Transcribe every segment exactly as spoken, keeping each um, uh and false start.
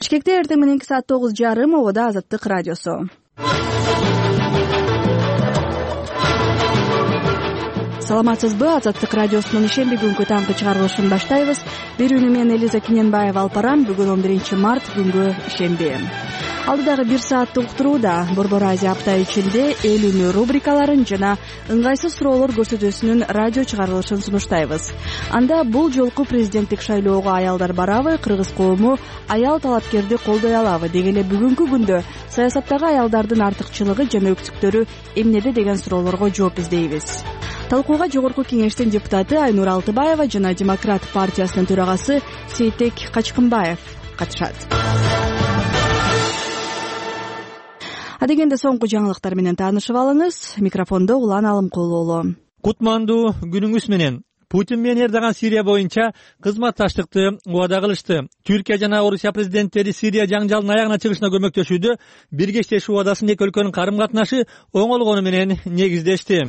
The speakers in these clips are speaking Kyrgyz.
Бишкекте эртең мененки саат тогуз жарым, обода Азаттык радиосу. Саламатсызбы? Азаттык радиосунун ишемби күнгү таңкы чыгарылышын баштайбыз. Берүүнү мен Элиза Киненбаева алып барам. Бүгүн он биринчи март күнгү ишемби. Алдыдагы бир сааттык уктурууда Борбор Азия апта ичинде эл үнү рубрикаларын жана ыңгайсыз суроолор көрсөтүүсүнүн радио чыгарылышын сунуштайбыз. Анда бул жолку президенттик шайлоого аялдар барабы, кыргыз коому аял талапкерди колдой алабы, деги эле бүгүнкү күндө саясаттагы аялдардын артыкчылыгы жана өксүктөрү эмнеде деген суроолорго жооп издейбиз. Талкууга жогорку кеңештин депутаты Айнур Алтыбаева жана Демократ партиясынын төрагасы Сейтек Качкынбаев катышат. Адегенде соңку жаңылыктар менен таанышып алыңыз. Микрофондо Улан Алымкулуулу. Кутмандуу күнүңүз менен. Путин менен Эрдоган Сирия боюнча кызматташтыкты убада кылышты. Түркия жана Орусия президенттери Сирия жаңжалынын аягына чыгышына көмөктөшүүдө бирге иштешүү убадасын эки өлкөнүн карым-катнашы оңолгону менен негиздешти.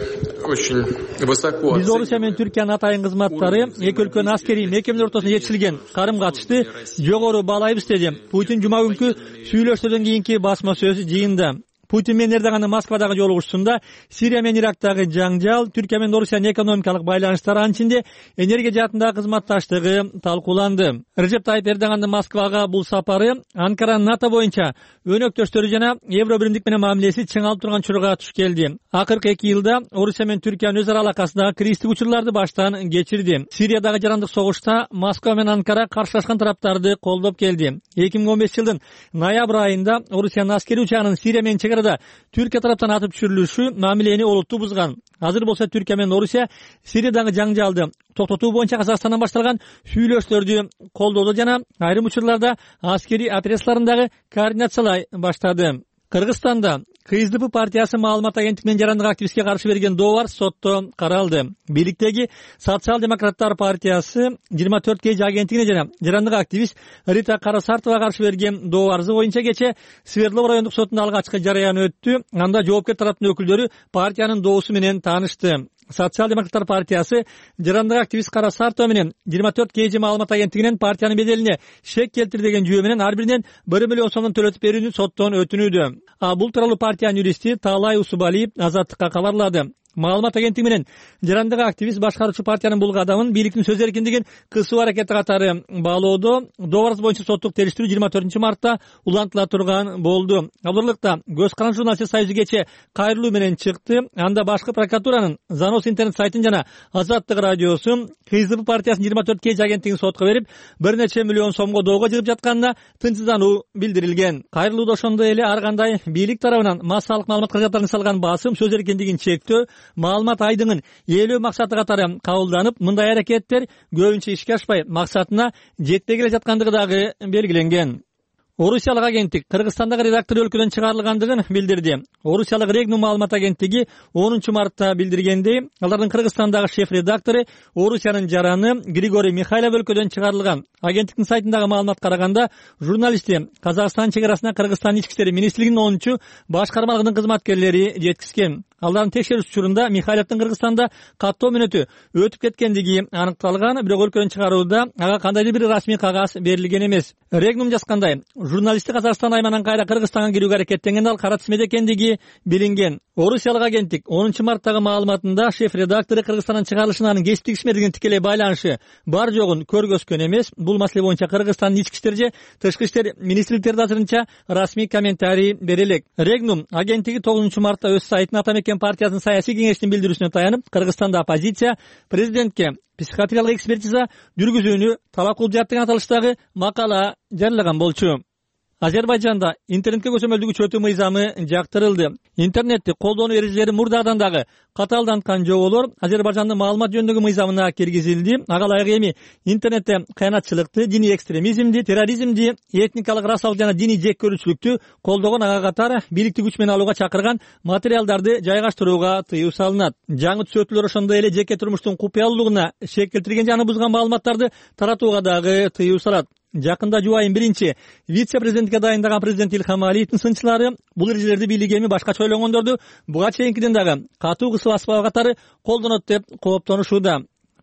Биз Орусия менен Түркиянын атайын кызматтары эки өлкөнүн аскерий мекемелери ортосунда жетишилген карым-катышты жогору баалайбыз деди Путин жума күнкү сүйлөшүүдөн кийинки басма сөз жыйында. Путин менен Эрдоганын Москвадагы жолугушуусунда Сирия менен Ирактагы жаңжал, Түркия менен Орусиянын экономикалык байланыштары, анын ичинде энергия жаатындагы кызматташтыгы талкууланды. Режеп Тайып Эрдогандын Москвага бул сапары Анкаранын НАТО боюнча өнөктөштөрү жана Евро биримдик менен мамилеси чыңалып турган чорго туш келди. Акыркы эки жылда Орусия менен Түркиянын өз ара алакасындагы кризистик учурларды баштан кечирди. Сириядагы жарандык согушта Москва менен Анкара каршылашкан тараптарды колдоп келди. эки миң он беш жылдын ноябрь айында Орусиянын аскерий учагынын Сирия менен чегарада Түркия тараптан атып түшүрүлүшү мамилени олуттуу бузган. Азыр болсо Түркия менен Орусия Сириядагы жаңжалды токтотуу боюнча Казакстандан башталган сүйлөштөрдү колдоду жана айрым учурларда аскерий операцияларындагы координациялай баштады. Кыргызстанда КСДП партиясы маалымат агенттигинин жарандык активистке каршы берген дообар сотто каралды. Бийликтеги Социал-демократтар партиясы жыйырма төрт кей агенттигине жана жарандык активист Рита Карасартова каршы берген дообары боюнча кече Свердлов райондук сотунда алгачкы жарыян өттү. Анда жоопкер тараптын өкүлдөрү партиянын доосу менен таанышты. Социал-демократтар партиясы жарандык активист Карасартова менен жыйырма төрт кей маалымат агенттигинен партиянын беделине шек келтир деген жүйө менен ар биринен бир миллион сомдон төлөтүп берүүнү соттон өтүнүүдө. А бул тууралуу партиянын юристи Таалай Усубалиев Азаттыкка кабарлады. Маалымат агенттиги менен жарандык активист башкаруучу партиянын бул кадамын бийликтин сөз эркиндигин кысуу аракети катары баалоодо дообар боюнча соттук териштирүү жыйырма төртүнчү мартта улантыла турган болду. Абдырлыкта Көз каран журналисттер союзу кече кайрылуу менен чыкты. Анда башкы прокуратуранын Занос интернет сайтын жана Азаттык радиосу КСДП партиясынын жыйырма төрт кей агенттигин сотко берип, бир нече миллион сомго доого жыгып жатканына тынчсыздануу билдирилген. Кайрылууда ошондой эле ар кандай бийлик тарабынан массалык маалымат каражаттарын салган басым, сөз эркиндигин чектөө, маалымат айдыңын ээлөө максаты катары кабылданып, мындай аракеттер көбүнчө ишке ашпай максатына жетпей келе жаткандыгы дагы белгиленген. Орусиялык агенттик Кыргызстандагы редактор өлкөдөн чыгарылгандыгын билдирди. Орусиялык Регнум маалымат агенттиги онунчу мартта билдиргендей, алардын Кыргызстандагы шеф-редактору Орусиянын жараны Григорий Михайлов өлкөдөн чыгарылган. Агенттиктин сайтындагы маалымат караганда, журналистти Казакстан чегарасына Кыргызстан ички иштер министрлигинин онунчу башкармалыгынын кызматкерлери жеткизген. Алардын текшерүү учурунда Михайловдун Кыргызстанда каттоо мөөнөтү өтүп кеткендиги аныкталган, бирок өлкөдөн чыгарууда ага кандайдыр бир расмий кагаз берилген эмес. Регнум жазгандай, журналисти Казакстан аймагынан кайра Кыргызстанга кирүүгө аракеттенген ал кара тизмеде экендиги билинген. Орусиялык агенттик онунчу марттагы маалыматында шеф-редактору Кыргызстандан чыгарылышына анын кесиптик иш менен тикелей байланышы бар жогун көргөзгөн эмес. Бул маселе боюнча Кыргызстандын ички иштер же тышкы иштер министрликтеринин азырынча расмий комментарий берилек. Регнум агенттиги тогузунчу мартта өз сайтына Атамекен партиясынын саясий кеңештин билдирүүсүнө таянып, Кыргызстанда оппозиция президентке психиатриялык экспертиза жүргүзүүнү талап кылып жаткан аталыштагы макала жарыялаган болчу. Азербайжанда интернетке көзөмөлдүгү чөтүү мыйзамы жактырылды. Интернетти колдонуу эрежелери мурдагыдан дагы катаалданткан жоболор Азербайжандын маалымат жөнүндөгү мыйзамына киргизилди. Ага ылайык эми интернетте кыянатчылыкты, диний экстремизмди, терроризмди, этникалык, расалык жана диний жек көрүүчүлүктү колдогон, ага катар бийликти күч менен алууга чакырган материалдарды жайгаштырууга тыюу салынат. Жаңы түзөтүүлөр ошондой эле жеке турмуштун купуялуулугуна шек келтирген жана бузган маалыматтарды таратууга дагы тыюу салат. Жакында жубайын биринчи вице-президентке дайындаган президент Илхам Алиевдин сынчылары бул эрежелерди бийлиги эми башкача ойлонгондорду буга чейинкиден дагы катуу кысып аспагы катары колдонот деп кооптонушууда.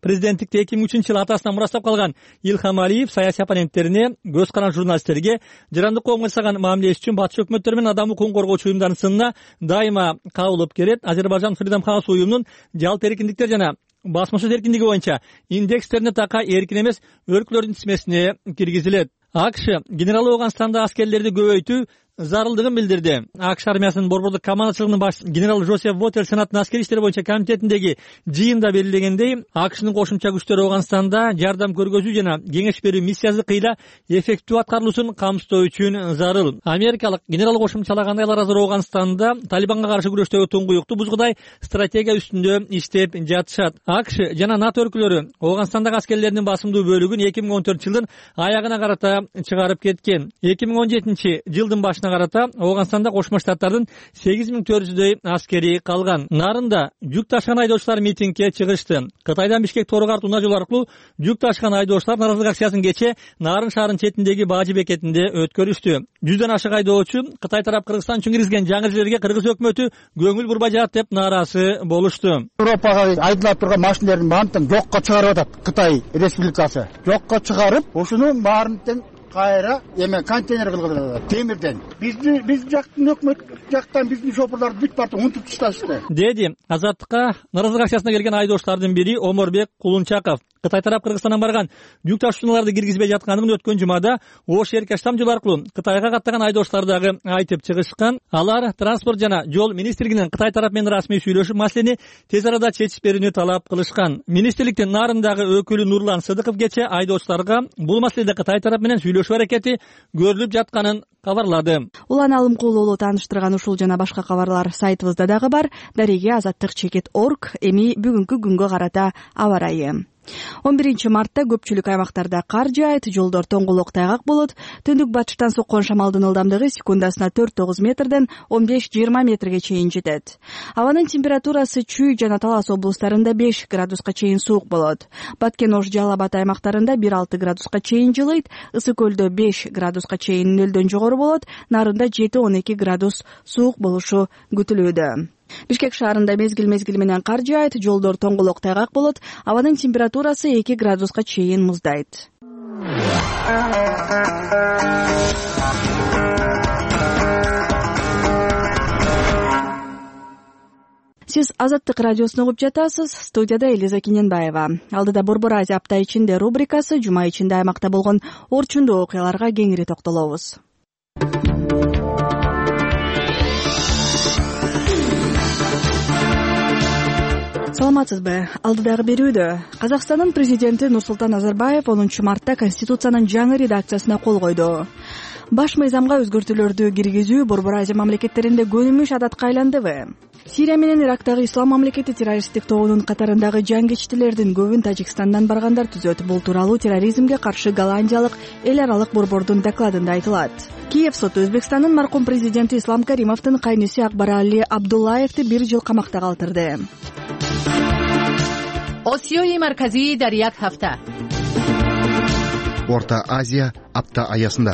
президенттикти эки миң үчүнчү жылы атасынан мурастап калган Илхам Алиев саясий оппоненттерине, көз каран журналисттерге жарандык коомго жасаган мамилеси үчүн батыш өкмөттөр менен адам укугун коргоочу уюмдардын сынына дайыма кабылып келет. Азербайжан Freedom House уюмунун жалпы эркиндиктер жана басма сөз эркиндиги боюнча индекстерине така эркин эмес өлкөлөрдүн тизмесине киргизилет. АКШ генерал Ауганстанда аскерлерди көбөйтүү зарылдыгын билдирди. АКШ армиясынын борбордук командачылыгынын башчысы генерал Жозеф Вотель Сенаттын аскери иштер боюнча комитетиндеги жыйында белгилегендей, АКШнын кошумча күчтөрү Ауганстанда жардам көргөзүү жана кеңеш берүү миссиясы кыйла эффективдүү аткарылуусун камсыздоо үчүн зарыл. Америкалык генерал кошумчалагандай эл азыр Ауганстанда Талибанга каршы күрөштөгү туңгуюктуу бузгудай стратегия үстүндө иштеп жатышат. АКШ жана НАТО өлкөлөрү Ауганстандагы аскерлердин басымдуу бөлүгүн эки миң он төртүнчү жылдын аягына карата чыгарып кеткен. эки миң он жетинчи жылдын башына карата Ауганстанда Кошмо Штаттардын сегиз миң төрт жүздөй аскери калган. Нарында жүк ташкан айдоочулар митингге чыгышты. Кытайдан Бишкек Тору-Карт унаа жолу аркылуу жүк ташкан айдоочулар нааразылык акциясын кече Нарын шаарынын четиндеги Бажы бекетинде өткөрүштү. Жүздөн ашык айдоочу Кытай тарап Кыргызстан үчүн киргизген жаңы жерлерге Кыргыз өкмөтү көңүл бурбай жатат деп нааразы болушту. Европага айдылап турган машиналардын баарын жокко чыгарып атат Кытай Республикасы. Жокко чыгарып, ошонун баарын кайра эме контейнер кылган темирден. Бизди биз жактын өкмөт жактан биздин шопурларды бүт бартын унутуп ташташты. Деди Азаттыкка нааразылык акциясына келген айдоочулардын бири Оморбек Кулунчаков. Кытай тарап Кыргызстандан барган жүк ташуучуларды киргизбей жатканын өткөн жумада Ош Эркештам жолу аркылуу Кытайга каттаган айдоочулар дагы айтып чыгышкан. Алар транспорт жана жол министрлигинин Кытай тарап менен расмий сүйлөшүп маселени тез арада чечип берүүнү талап кылышкан. Министрликтин Нарындагы өкүлү Нурлан Сыдыков кече айдоочуларга бул маселеде Кытай тарап менен сүйлөшүү аракети көрүлүп жатканын кабарлады. Улан Алымкулуулу тааныштырган ушул жана башка кабарлар сайтыбызда дагы бар. Дареге азаттык чекит точка орг. Эми бүгүнкү күнгө карата аба ырайы. он биринчи мартта көпчүлүк аймактарда кар жаайт, жолдор тоңголок тайгак болот. Түндүк батыштан соккон шамалдын ылдамдыгы секундасына төрт тогуз метрден он беш жыйырма метрге чейин жетет. Абанын температурасы Чүй жана Талас облустарында беш градуска чейин суук болот. Баткен, Ош, Жалал Абад аймактарында бир алты градуска чейин жылыйт. Ысык көлдө беш градуска чейин нөлдөн жогору болот. Нарында жети он эки градус суук болушу күтүлүүдө. Бишкек шаарында мезгил-мезгил менен кар жаайт, жолдор тоңголок тайгак болот. Абанын температурасы эки градуска чейин муздайт. Сиз Азаттык радиосун угуп жатасыз. Студияда Элиза Киненбаева. Алдыда Борбор Азия апта ичинде рубрикасы, жума ичинде аймакта болгон орчундуу окуяларга кеңири токтолобуз. Саламатсызбы? Алдыдагы берүүдө Казакстандын президенти Нурсултан Назарбаев онунчу мартта Конституциянын жаңы редакциясына кол койду. Баш мыйзамга өзгөртүүлөрдү киргизүү Борбор Азия мамлекеттеринде көнүмүш адатка айландыбы? Сирия менен Ирактагы Ислам мамлекети террористтик тобунун катарындагы жангечтилердин көбүн Тажикстандан баргандар түзөт. Бул тууралуу терроризмге каршы Голландиялык эл аралык борбордун докладында айтылат. Киев соту Өзбекстандын маркум президенти Ислам Каримовдун кайнысы Акбарали Абдуллаевди бир жыл камакта калтырды. Осиёи марказии дар як ҳафта. Орта Азия апта аясында.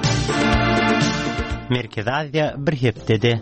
Меркез Азия бир хептеде.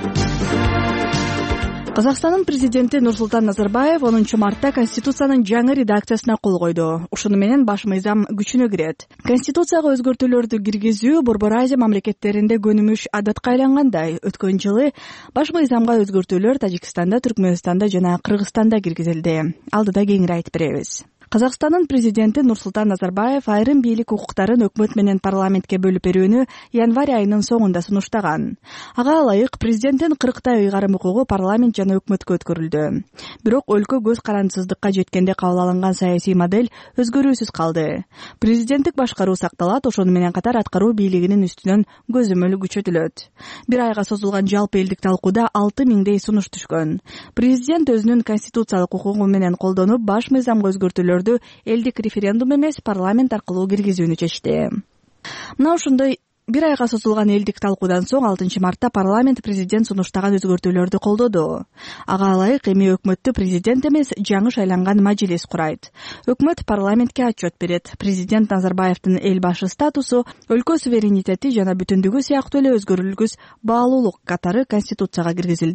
Казакстандын президенти Нурсултан Назарбаев онунчу мартта Конституциянын жаңы редакциясына кол койду. Ушуну менен баш мыйзам күчүнө кирет. Конституцияга өзгөртүүлөрдү киргизүү Борбор Азия мамлекеттеринде көнүмүш адатка айлангандай. Өткөн жылы баш мыйзамга өзгөртүүлөр Тажикстанда, Түркмөнстанда жана Кыргызстанда киргизилди. Алдыда кеңири айтып беребиз. Казакстандын президенти Нурсултан Назарбаев айрым бийлик укуктарын өкмөт менен парламентке бөлүп берүүнү январь айынын соңунда сунуштаган. Ага ылайык президенттин кырктай ыйгарым укугу парламент жана өкмөткө өткөрүлдү. Бирок өлкө көз карандысыздыкка жеткенде кабыл алынган саясий модель өзгөрүүсүз калды. Президенттик башкаруу сакталат, ошону менен катар аткаруу бийлигинин үстүнөн көзөмөл күчөтүлөт. Бир айга созулган жалпы элдик талкууда алты миңдей сунуш түшкөн. Президент өзүнүн конституциялык укугу менен колдонуп, баш мыйзамга өзгөртүүлөр элдик референдум эмес парламент аркылуу киргизүүнү чечти. Мына ушундай бир айга созулган элдик талкуудан соң алтынчы мартта парламент президент сунуштаган өзгөртүүлөрдү колдоду. Ага ылайык эми өкмөттү президент эмес, жаңы шайланган мажлис курайт. Өкмөт парламентке отчет берет. Президент Назарбаевдин эл башы статусу, өлкө суверенитети жана бүтүндүгү сыяктуу эле өзгөрүлгүс баалуулук катары конституцияга киргизилди.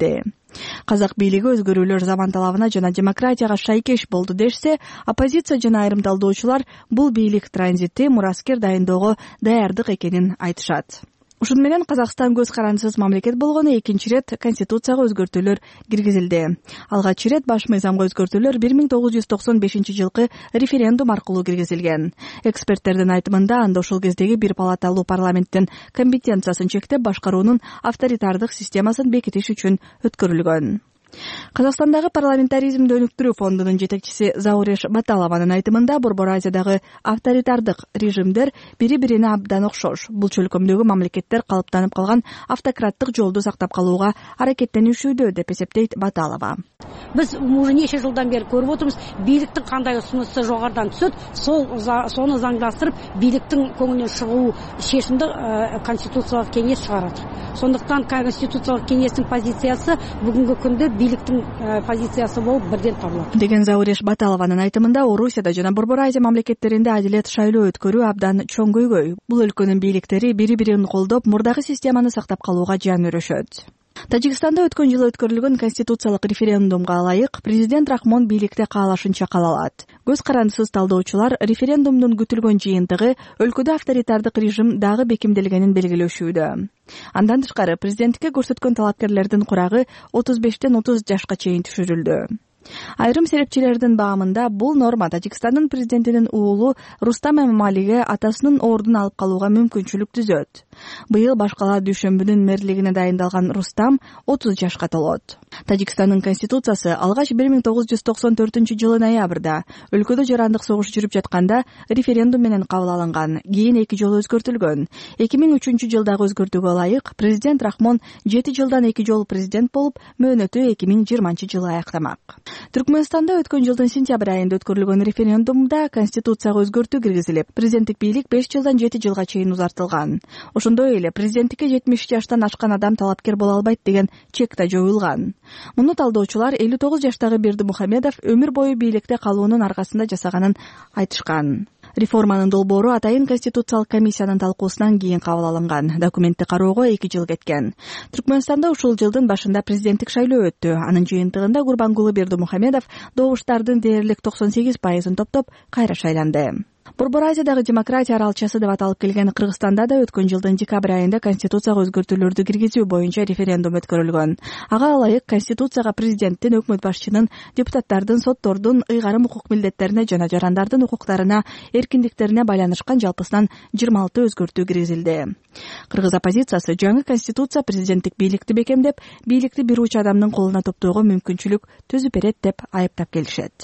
Казак бийлиги өзгөрүүлөр заман талабына жана демократияга шайкеш болду дешсе, оппозиция жана айрым талдоочулар бул бийлик транзити мураскер дайындоого даярдык экенин айтышат. Ушун менен Казакстан көз карандысыз мамлекет болгону экинчи ирет конституцияга өзгөртүүлөр киргизилди. Алгач ирет баш мыйзамга өзгөртүүлөр бир миң тогуз жүз токсон бешинчи жылкы референдум аркылуу киргизилген. Эксперттердин айтымында анда ошол кездеги бир палаталуу парламенттин компетенциясын чектеп башкаруунун авторитардык системасын бекитиш үчүн өткөрүлгөн. Казакстандагы парламентаризмди өнүктүрүү фондунун жетекчиси Зауреш Баталованын айтымында Борбор Азиядагы авторитардык режимдер бири-бирине абдан окшош. Бул чөлкөмдөгү мамлекеттер калыптанып калган автократтык жолду сактап калууга аракеттенишүүдө деп эсептейт Баталова. Биз уже нече жылдан бери көрүп отурбуз, бийликтин кандай усунуусу жогорудан түсөт, сол сону заңдастырып, бийликтин көңүлүнөн чыгуу чечимди конституциялык кеңеш чыгарат. Сондуктан конституциялык кеңештин позициясы бүгүнкү күндө бийликтин позициясы болуп бирден табылат деген Зауреш Баталованын айтымында Орусияда жана Борбор Азия мамлекеттеринде адилет шайлоо өткөрүү абдан чоң көйгөй. Бул өлкөнүн бийликтери бири-бирин колдоп, мурдагы системаны сактап калууга жан өрөшөт. Тажикстанда өткөн жылы өткөрүлгөн конституциялык референдумга ылайык президент Рахмон бийликте каалашынча кала алат. Көз карандысыз талдоочулар референдумдун күтүлгөн жыйынтыгы өлкөдө авторитардык режим дагы бекемделгенин белгилешүүдө. Андан тышкары президенттикке көрсөткөн талапкерлердин курагы отуз бештен отуз жашка чейин түшүрүлдү. Айрым серепчилердин баамында бул норма Тажикстандын президентинин уулу Рустам Эмомалиге атасынын ордун алып калууга мүмкүнчүлүк түзөт. Быйыл баш кала Дүйшөмбүнүн мэрлигине дайындалган Рустам отуз жашка толот. Тажикстандын конституциясы алгач бир миң тогуз жүз токсон төртүнчү жылы ноябрда өлкөдө жарандык согуш жүрүп жатканда референдум менен кабыл алынган. Кийин эки жолу өзгөртүлгөн. эки миң үчүнчү жылдагы өзгөртүүгө ылайык президент Рахмон жети жылдан эки жолу президент болуп, мөөнөтү эки миң жыйырманчы жылы аяктамак. Түркмөнстанда өткөн жылдын сентябрь айында өткөрүлгөн референдумда конституцияга өзгөртүү киргизилип, президенттик бийлик беш жылдан жети жылга чейин узартылган. Ошондой эле президенттикке жетимиш жаштан ашкан адам талапкер боло албайт деген чек да жоюлган. Муну талдоочулар элүү тогуз жаштагы Бердимухамедов өмүр бою бийликте калуунун аркасында жасаганын айтышкан. Реформанын долбоору атайын конституциялык комиссиянын талкуусунан кийин кабыл алынган. Документти кароого эки жыл кеткен. Түркмөнстанда ушул жылдын башында президенттик шайлоо өттү. Анын жыйынтыгында Гурбангулы Бердимухамедов добуштардын дээрлик токсон сегиз пайызын топтоп кайра шайланды. Борбор Азиядагы демократия аралчасы деп аталып келген Кыргызстанда да өткөн жылдын декабрь айында конституцияга өзгөртүүлөрдү киргизүү боюнча референдум өткөрүлгөн. Ага ылайык конституцияга президенттин, өкмөт башчынын, депутаттардын, соттордун ыйгарым укук милдеттерине жана жарандардын укуктарына, эркиндиктерине байланышкан жалпысынан жыйырма алты өзгөртүү киргизилди. Кыргыз оппозициясы жаңы конституция президенттик бийликти бекемдеп, бийликти бир уч адамдын колуна топтоого мүмкүнчүлүк түзүп берет деп айыптап келишет.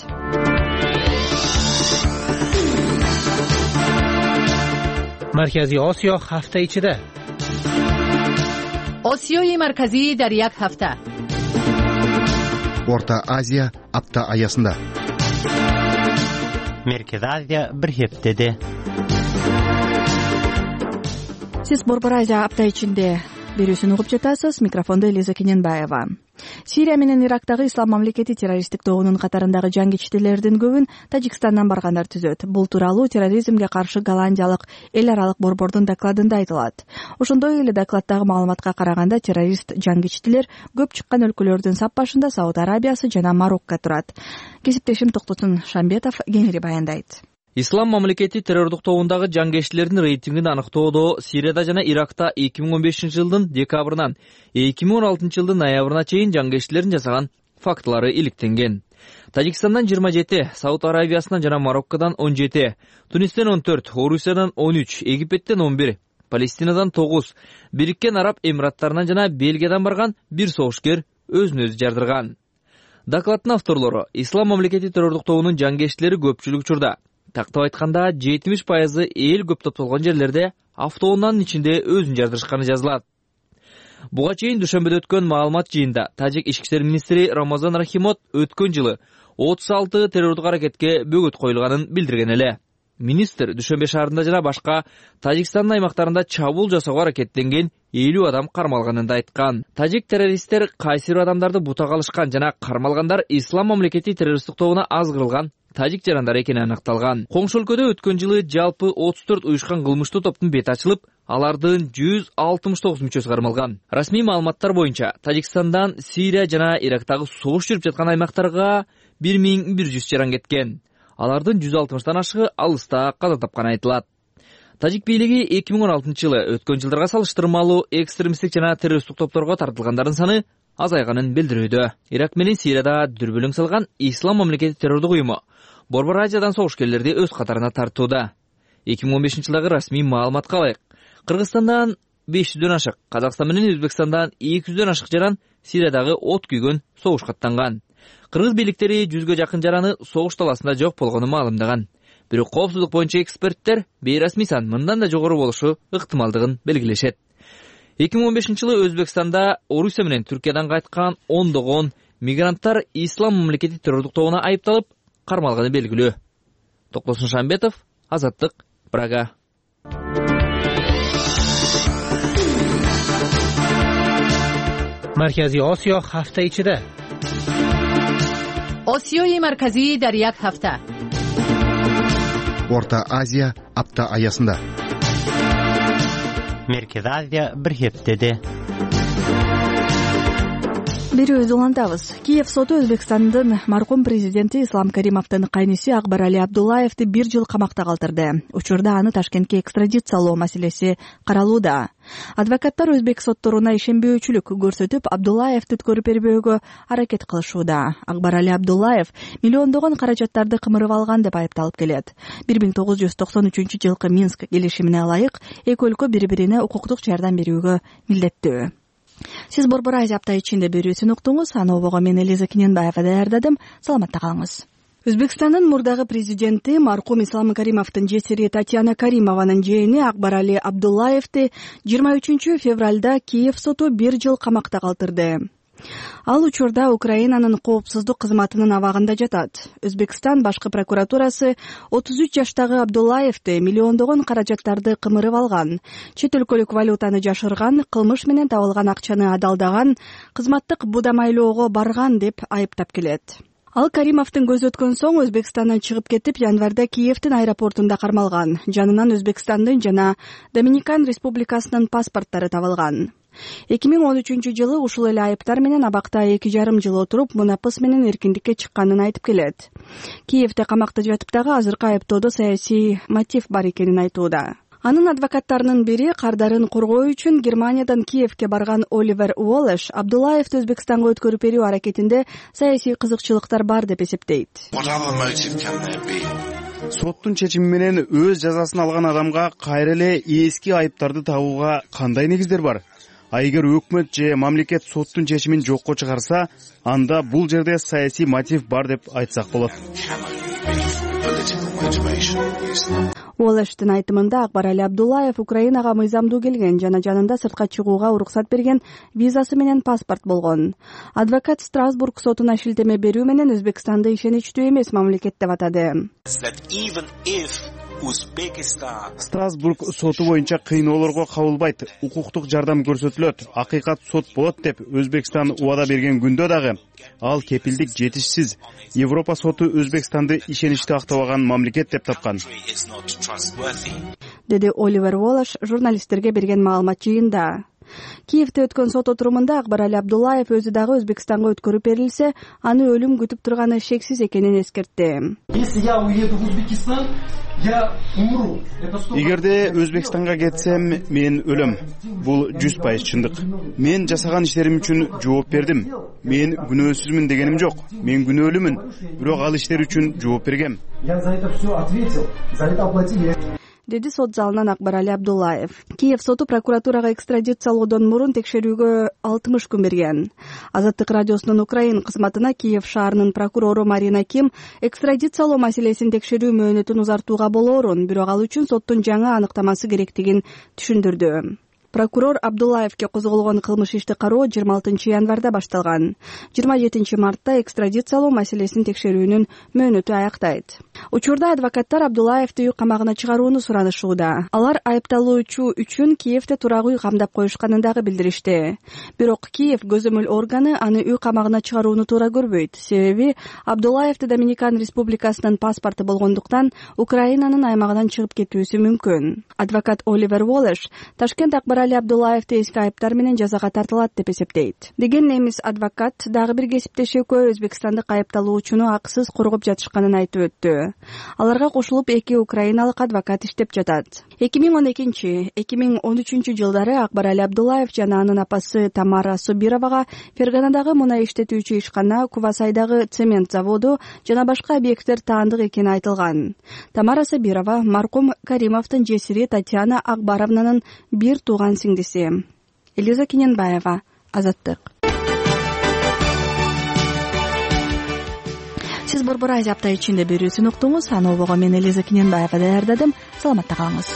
مرکزی آسیا هفته ichida. Osiyoyi markaziy در یک hafta. Орта Азия апта аясында. Merkez Азия bir heftede. Сиз Борбор Азия апта ичинде берүүсүн угуп жатасыз. Микрофондо Элиза Кененбаева. Сирия менен Ирактагы Ислам мамлекети террористтик тобунун катарындагы жангичтилердин көбүн Тажикстандан баргандар түзөт. Бул тууралуу терроризмге каршы Голландиялык эл аралык борбордун докладында айтылат. Ошондой эле докладдагы маалыматка караганда террорист жангичтилер көп чыккан өлкөлөрдүн сап башында Сауд Арабиясы жана Марокко турат. Кесиптешим Токтотун Шамбетов кеңири баяндайт. Ислам мамлекети террордук тобундагы жангечтилердин рейтингин аныктоодо Сирияда жана Иракта эки миң он бешинчи жылдын декабрынан эки миң он алтынчы жылдын ноябрына чейин жангечтилердин жасаган фактылары иликтенген. Тажикстандан жыйырма жети, Сауд Арабиясынан жана Мароккодон он жети, Тунистен он төрт, Орусиядан он үч, Египеттен он бир, Палестинадан тогуз, Бириккен Араб Эмираттарынан жана Бельгиядан барган бир согушкер өзүн өзү жардырган. Докладдын авторлору Ислам мамлекети террордук тобунун жангечтилери көпчүлүк учурда, тактап айтканда жетимиш пайызы эл көп топтолгон жерлерде автоунаанын ичинде өзүн жардырышканы жазылат. Буга чейин Дүйшөмбөдө өткөн маалымат жыйында Тажик ички иштер министри Рамазан Рахимов өткөн жылы отуз алты террордук аракетке бөгөт коюлганын билдирген эле. Министр Дүйшөмбө шаарында жана башка Тажикстандын аймактарында чабуул жасоого аракеттенген элүү адам кармалганын да айткан. Тажик террористтер кайсы бир адамдарды бутага алышкан жана кармалгандар Ислам мамлекети террористтик тобуна аз кырылган тажик жарандар экени аныкталган. Коңшу өлкөдө өткөн жылы жалпы отуз төрт уюшкан кылмыштуу топтун бети ачылып, алардын жүз алтымыш тогуз мүчөсү кармалган. Расмий маалыматтар боюнча Тажикстандан Сирия жана Ирактагы согуш жүрүп жаткан аймактарга бир миң бир жүз жаран кеткен. Алардын жүз алтымыштан ашыгы алыста каза тапканы айтылат. Тажик бийлиги эки миң он алтынчы жылы өткөн жылдарга салыштырмалуу экстремисттик жана террористтик топторго тартылгандардын саны азайганын билдирүүдө. Ирак менен Сирияда дүрбөлөң салган Ислам мамлекети террордук уюму Борбор Азиядан согушкерлерди өз катарына тартууда. эки миң он бешинчи жылдагы расмий маалыматка ылайык, Кыргызстандан беш жүздөн ашык, Казакстан менен Өзбекстандан эки жүздөн ашык жаран Сириядагы от күйгөн согушка аттанган. Кыргыз бийликтери жүзгө жакын жараны согуш таласында жок болгонун маалымдаган. Бирок коопсуздук боюнча эксперттер бейрасмий сан мындан да жогору болушу ыктымалдыгын белгилешет. эки миң он бешинчи жылы Өзбекстанда Орусия менен Түркиядан кайткан ондогон мигранттар Ислам мамлекети террордук тобуна айыпталып кармалганы белгилүү. Токтосун Шамбетов, Азаттык, Прага. Markaziy Osiyo hafta ichida. Osiyoyi markaziy dar yak hafta. Орта Азия апта аясында. Merkezi Азия bir heftede. Берүүбүздү улантабыз. Киев соту Өзбекстандын маркум президенти Ислам Каримовдун кайниси Акбарали Абдуллаевди бир жыл камакта калтырды. Учурда аны Ташкентке экстрадициялоо маселеси каралууда. Адвокаттар өзбек сотторуна ишенбөөчүлүк көрсөтүп, Абдуллаевди өткөрүп бербөөгө аракет кылышууда. Акбарали Абдуллаев миллиондогон каражаттарды кымырып алган деп айыпталып келет. бир миң тогуз жүз токсон үчүнчү жылкы Минск келишимине ылайык эки өлкө бири-бирине укуктук жардам берүүгө милдеттүү. Сиз Борбор Азия апта ичинде берүүсүн уктуңуз. Аны обого мен Элиза Киненбаева даярдадым. Саламатта калыңыз. Өзбекстандын мурдагы президенти маркум Ислам Каримовдун жесири Татьяна Каримованын жээни Акбарали Абдуллаевди жыйырма үчүнчү февралда Киев соту бир жыл камакта калтырды. Ал учурда Украинанын коопсуздук кызматынын абагында жатат. Өзбекстан башкы прокуратурасы отуз үч жаштагы Абдуллаевди миллиондогон каражаттарды кымырып алган, чет өлкөлүк валютаны жашырган, кылмыш менен табылган акчаны адалдаган, кызматтык будамайлоого барган деп айыптап келет. Ал Каримовдун көзү өткөн соң Өзбекстандан чыгып кетип, январда Киевдин аэропортунда кармалган. Жанынан Өзбекстандын жана Доминикан Республикасынын паспорттары табылган. эки миң он үчүнчү жылы ушул эле айыптар менен абакта эки жарым жыл отуруп, мунапыс менен эркиндикке чыкканын айтып келет. Киевде камакта жатып дагы азыркы айыптоодо саясий мотив бар экенин айтууда. Анын адвокаттарынын бири кардарын коргоо үчүн Германиядан Киевке барган Оливер Уоллеш Абдуллаевди Өзбекстанга өткөрүп берүү аракетинде саясий кызыкчылыктар бар деп эсептейт. Соттун чечими менен өз жазасын алган адамга кайра эле эски айыптарды табууга кандай негиздер бар? А эгер өкмөт же мамлекет соттун чечимин жокко чыгарса, анда бул жерде саясий мотив бар деп айтсак болот. Уоллештин айтымында Акбарали Абдуллаев Украинага мыйзамдуу келген жана жанында сыртка чыгууга уруксат берген визасы менен паспорт болгон. Адвокат Страсбург сотуна шилтеме берүү менен Өзбекстанды ишеничтүү эмес мамлекет деп атады. Страсбург соту боюнча кыйноолорго кабылбайт, укуктук жардам көрсөтүлөт, акыйкат сот болот деп Өзбекстан убада берген күндө дагы ал кепилдик жетишсиз. Европа соту Өзбекстанды ишеничтүү актабаган мамлекет деп тапкан, деди Оливер Уоллеш журналисттерге берген маалымат жыйында. Киевде өткөн сот отурумунда Акбарали Абдуллаев өзү дагы Өзбекстанга өткөрүп берилсе, аны өлүм күтүп турганы шексиз экенин эскертти. Эгерде Өзбекстанга кетсем, мен өлөм. Бул жүз пайыз чындык. Мен жасаган иштерим үчүн жооп бердим. Мен күнөөсүзмүн дегеним жок. Мен күнөөлүмүн, бирок ал иштер үчүн жооп бергем. Деди сот залынан Акбарали Абдуллаев. Киев соту прокуратурага экстрадициялоодон мурун текшерүүгө алтымыш күн берген. Азаттык радиосунун Украин кызматына Киев шаарынын прокурору Марина Ким экстрадициялоо маселесин текшерүү мөөнөтүн узартууга болоорун, бирок ал үчүн соттун жаңы аныктамасы керектигин түшүндүрдү. Прокурор Абдуллаевке козголгон кылмыш ишти кароо жыйырма алтынчы январда башталган. жыйырма жетинчи мартта экстрадициялоо маселесин текшерүүнүн мөөнөтү аяктайт. Учурда адвокаттар Абдуллаевди үй камагына чыгарууну суранышууда. Алар айыпталуучу үчүн Киевде турак үй камдап коюшканын дагы билдиришти. Бирок Киев көзөмөл органы аны үй камагына чыгарууну туура көрбөйт. Себеби Абдуллаевди Доминикан Республикасынын паспорту болгондуктан Украинанын аймагынан чыгып кетүүсү мүмкүн. Адвокат Оливер Уоллеш Ташкент Акбарали Абдуллаевди эски айыптар менен жазага тартылат деп эсептейт. Деген немис адвокат дагы бир кесиптеши экөө Өзбекстандык айыпталуучуну акысыз коргоп жатышканын айтып өттү. Аларга кошулуп эки украиналык адвокат иштеп жатат. эки миң он экинчи эки миң он үчүнчү жылдары Акбарали Абдуллаев жана анын апасы Тамара Собировага Ферганадагы мунай иштетүүчү ишкана, Кувасайдагы цемент заводу жана башка объекттер таандык экени айтылган. Тамара Собирова маркум Каримовдун жесири Татьяна Акбаровнанын бир тууган сиңдиси. Элиза Киненбаева, Азаттык. Сиз Борбор Азия апта ичинде берүүсүн уктуңуз. Аны обого мен Элиза Киненбаева даярдадым. Саламатта калыңыз.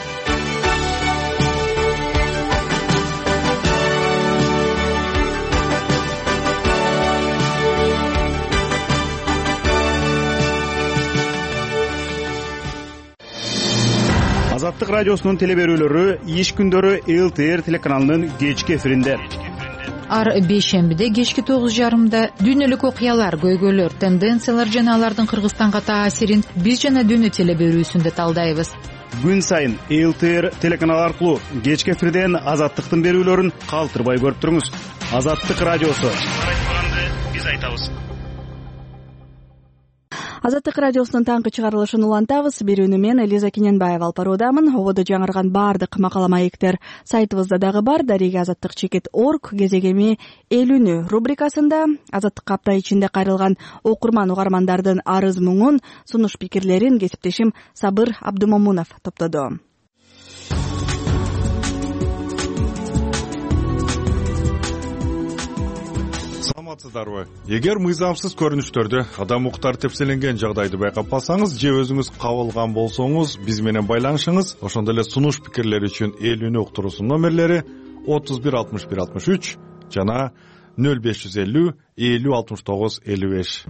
Азаттык радиосунун теле берүүлөрү иш күндөрү эл ти эр телеканалынын кечки эфиринде. Ар бейшембиде кечки тогуз жарымда дүйнөлүк окуялар, көйгөйлөр, тенденциялар жана алардын Кыргызстанга таасирин биз жана дүйнө теле берүүсүндө талдайбыз. Күн сайын эл ти эр телеканалы аркылуу кечки эфирден Азаттыктын берүүлөрүн калтырбай көрүп туруңуз. Азаттык радиосу. Биз айтабыз. Азаттык радиосунун таңкы чыгарылышын улантабыз. Берүүнү мен Элиза Киненбаева алып баруудамын. Ободо жаңырган баардык макала маектер сайтыбызда дагы бар. Дареги азаттык чекит орг кезегеми элүүнү рубрикасында Азаттык апта ичинде кайрылган окурман угармандардын арыз муңун, сунуш пикирлерин кесиптешим Сабыр Абдумомунов топтоду. Саламатсыздарбы? Эгер мыйзамсыз көрүнүштөрдү, адам укуктары тепселенген жагдайды байкап калсаңыз же өзүңүз кабылган болсоңуз, биз менен байланышыңыз. Ошондой эле сунуш пикирлери үчүн элүүнү уктуруусунун номерлери отуз бир алтымыш бир алтымыш үч жана нөл беш жүз элүү элүү алтымыш тогуз элүү беш.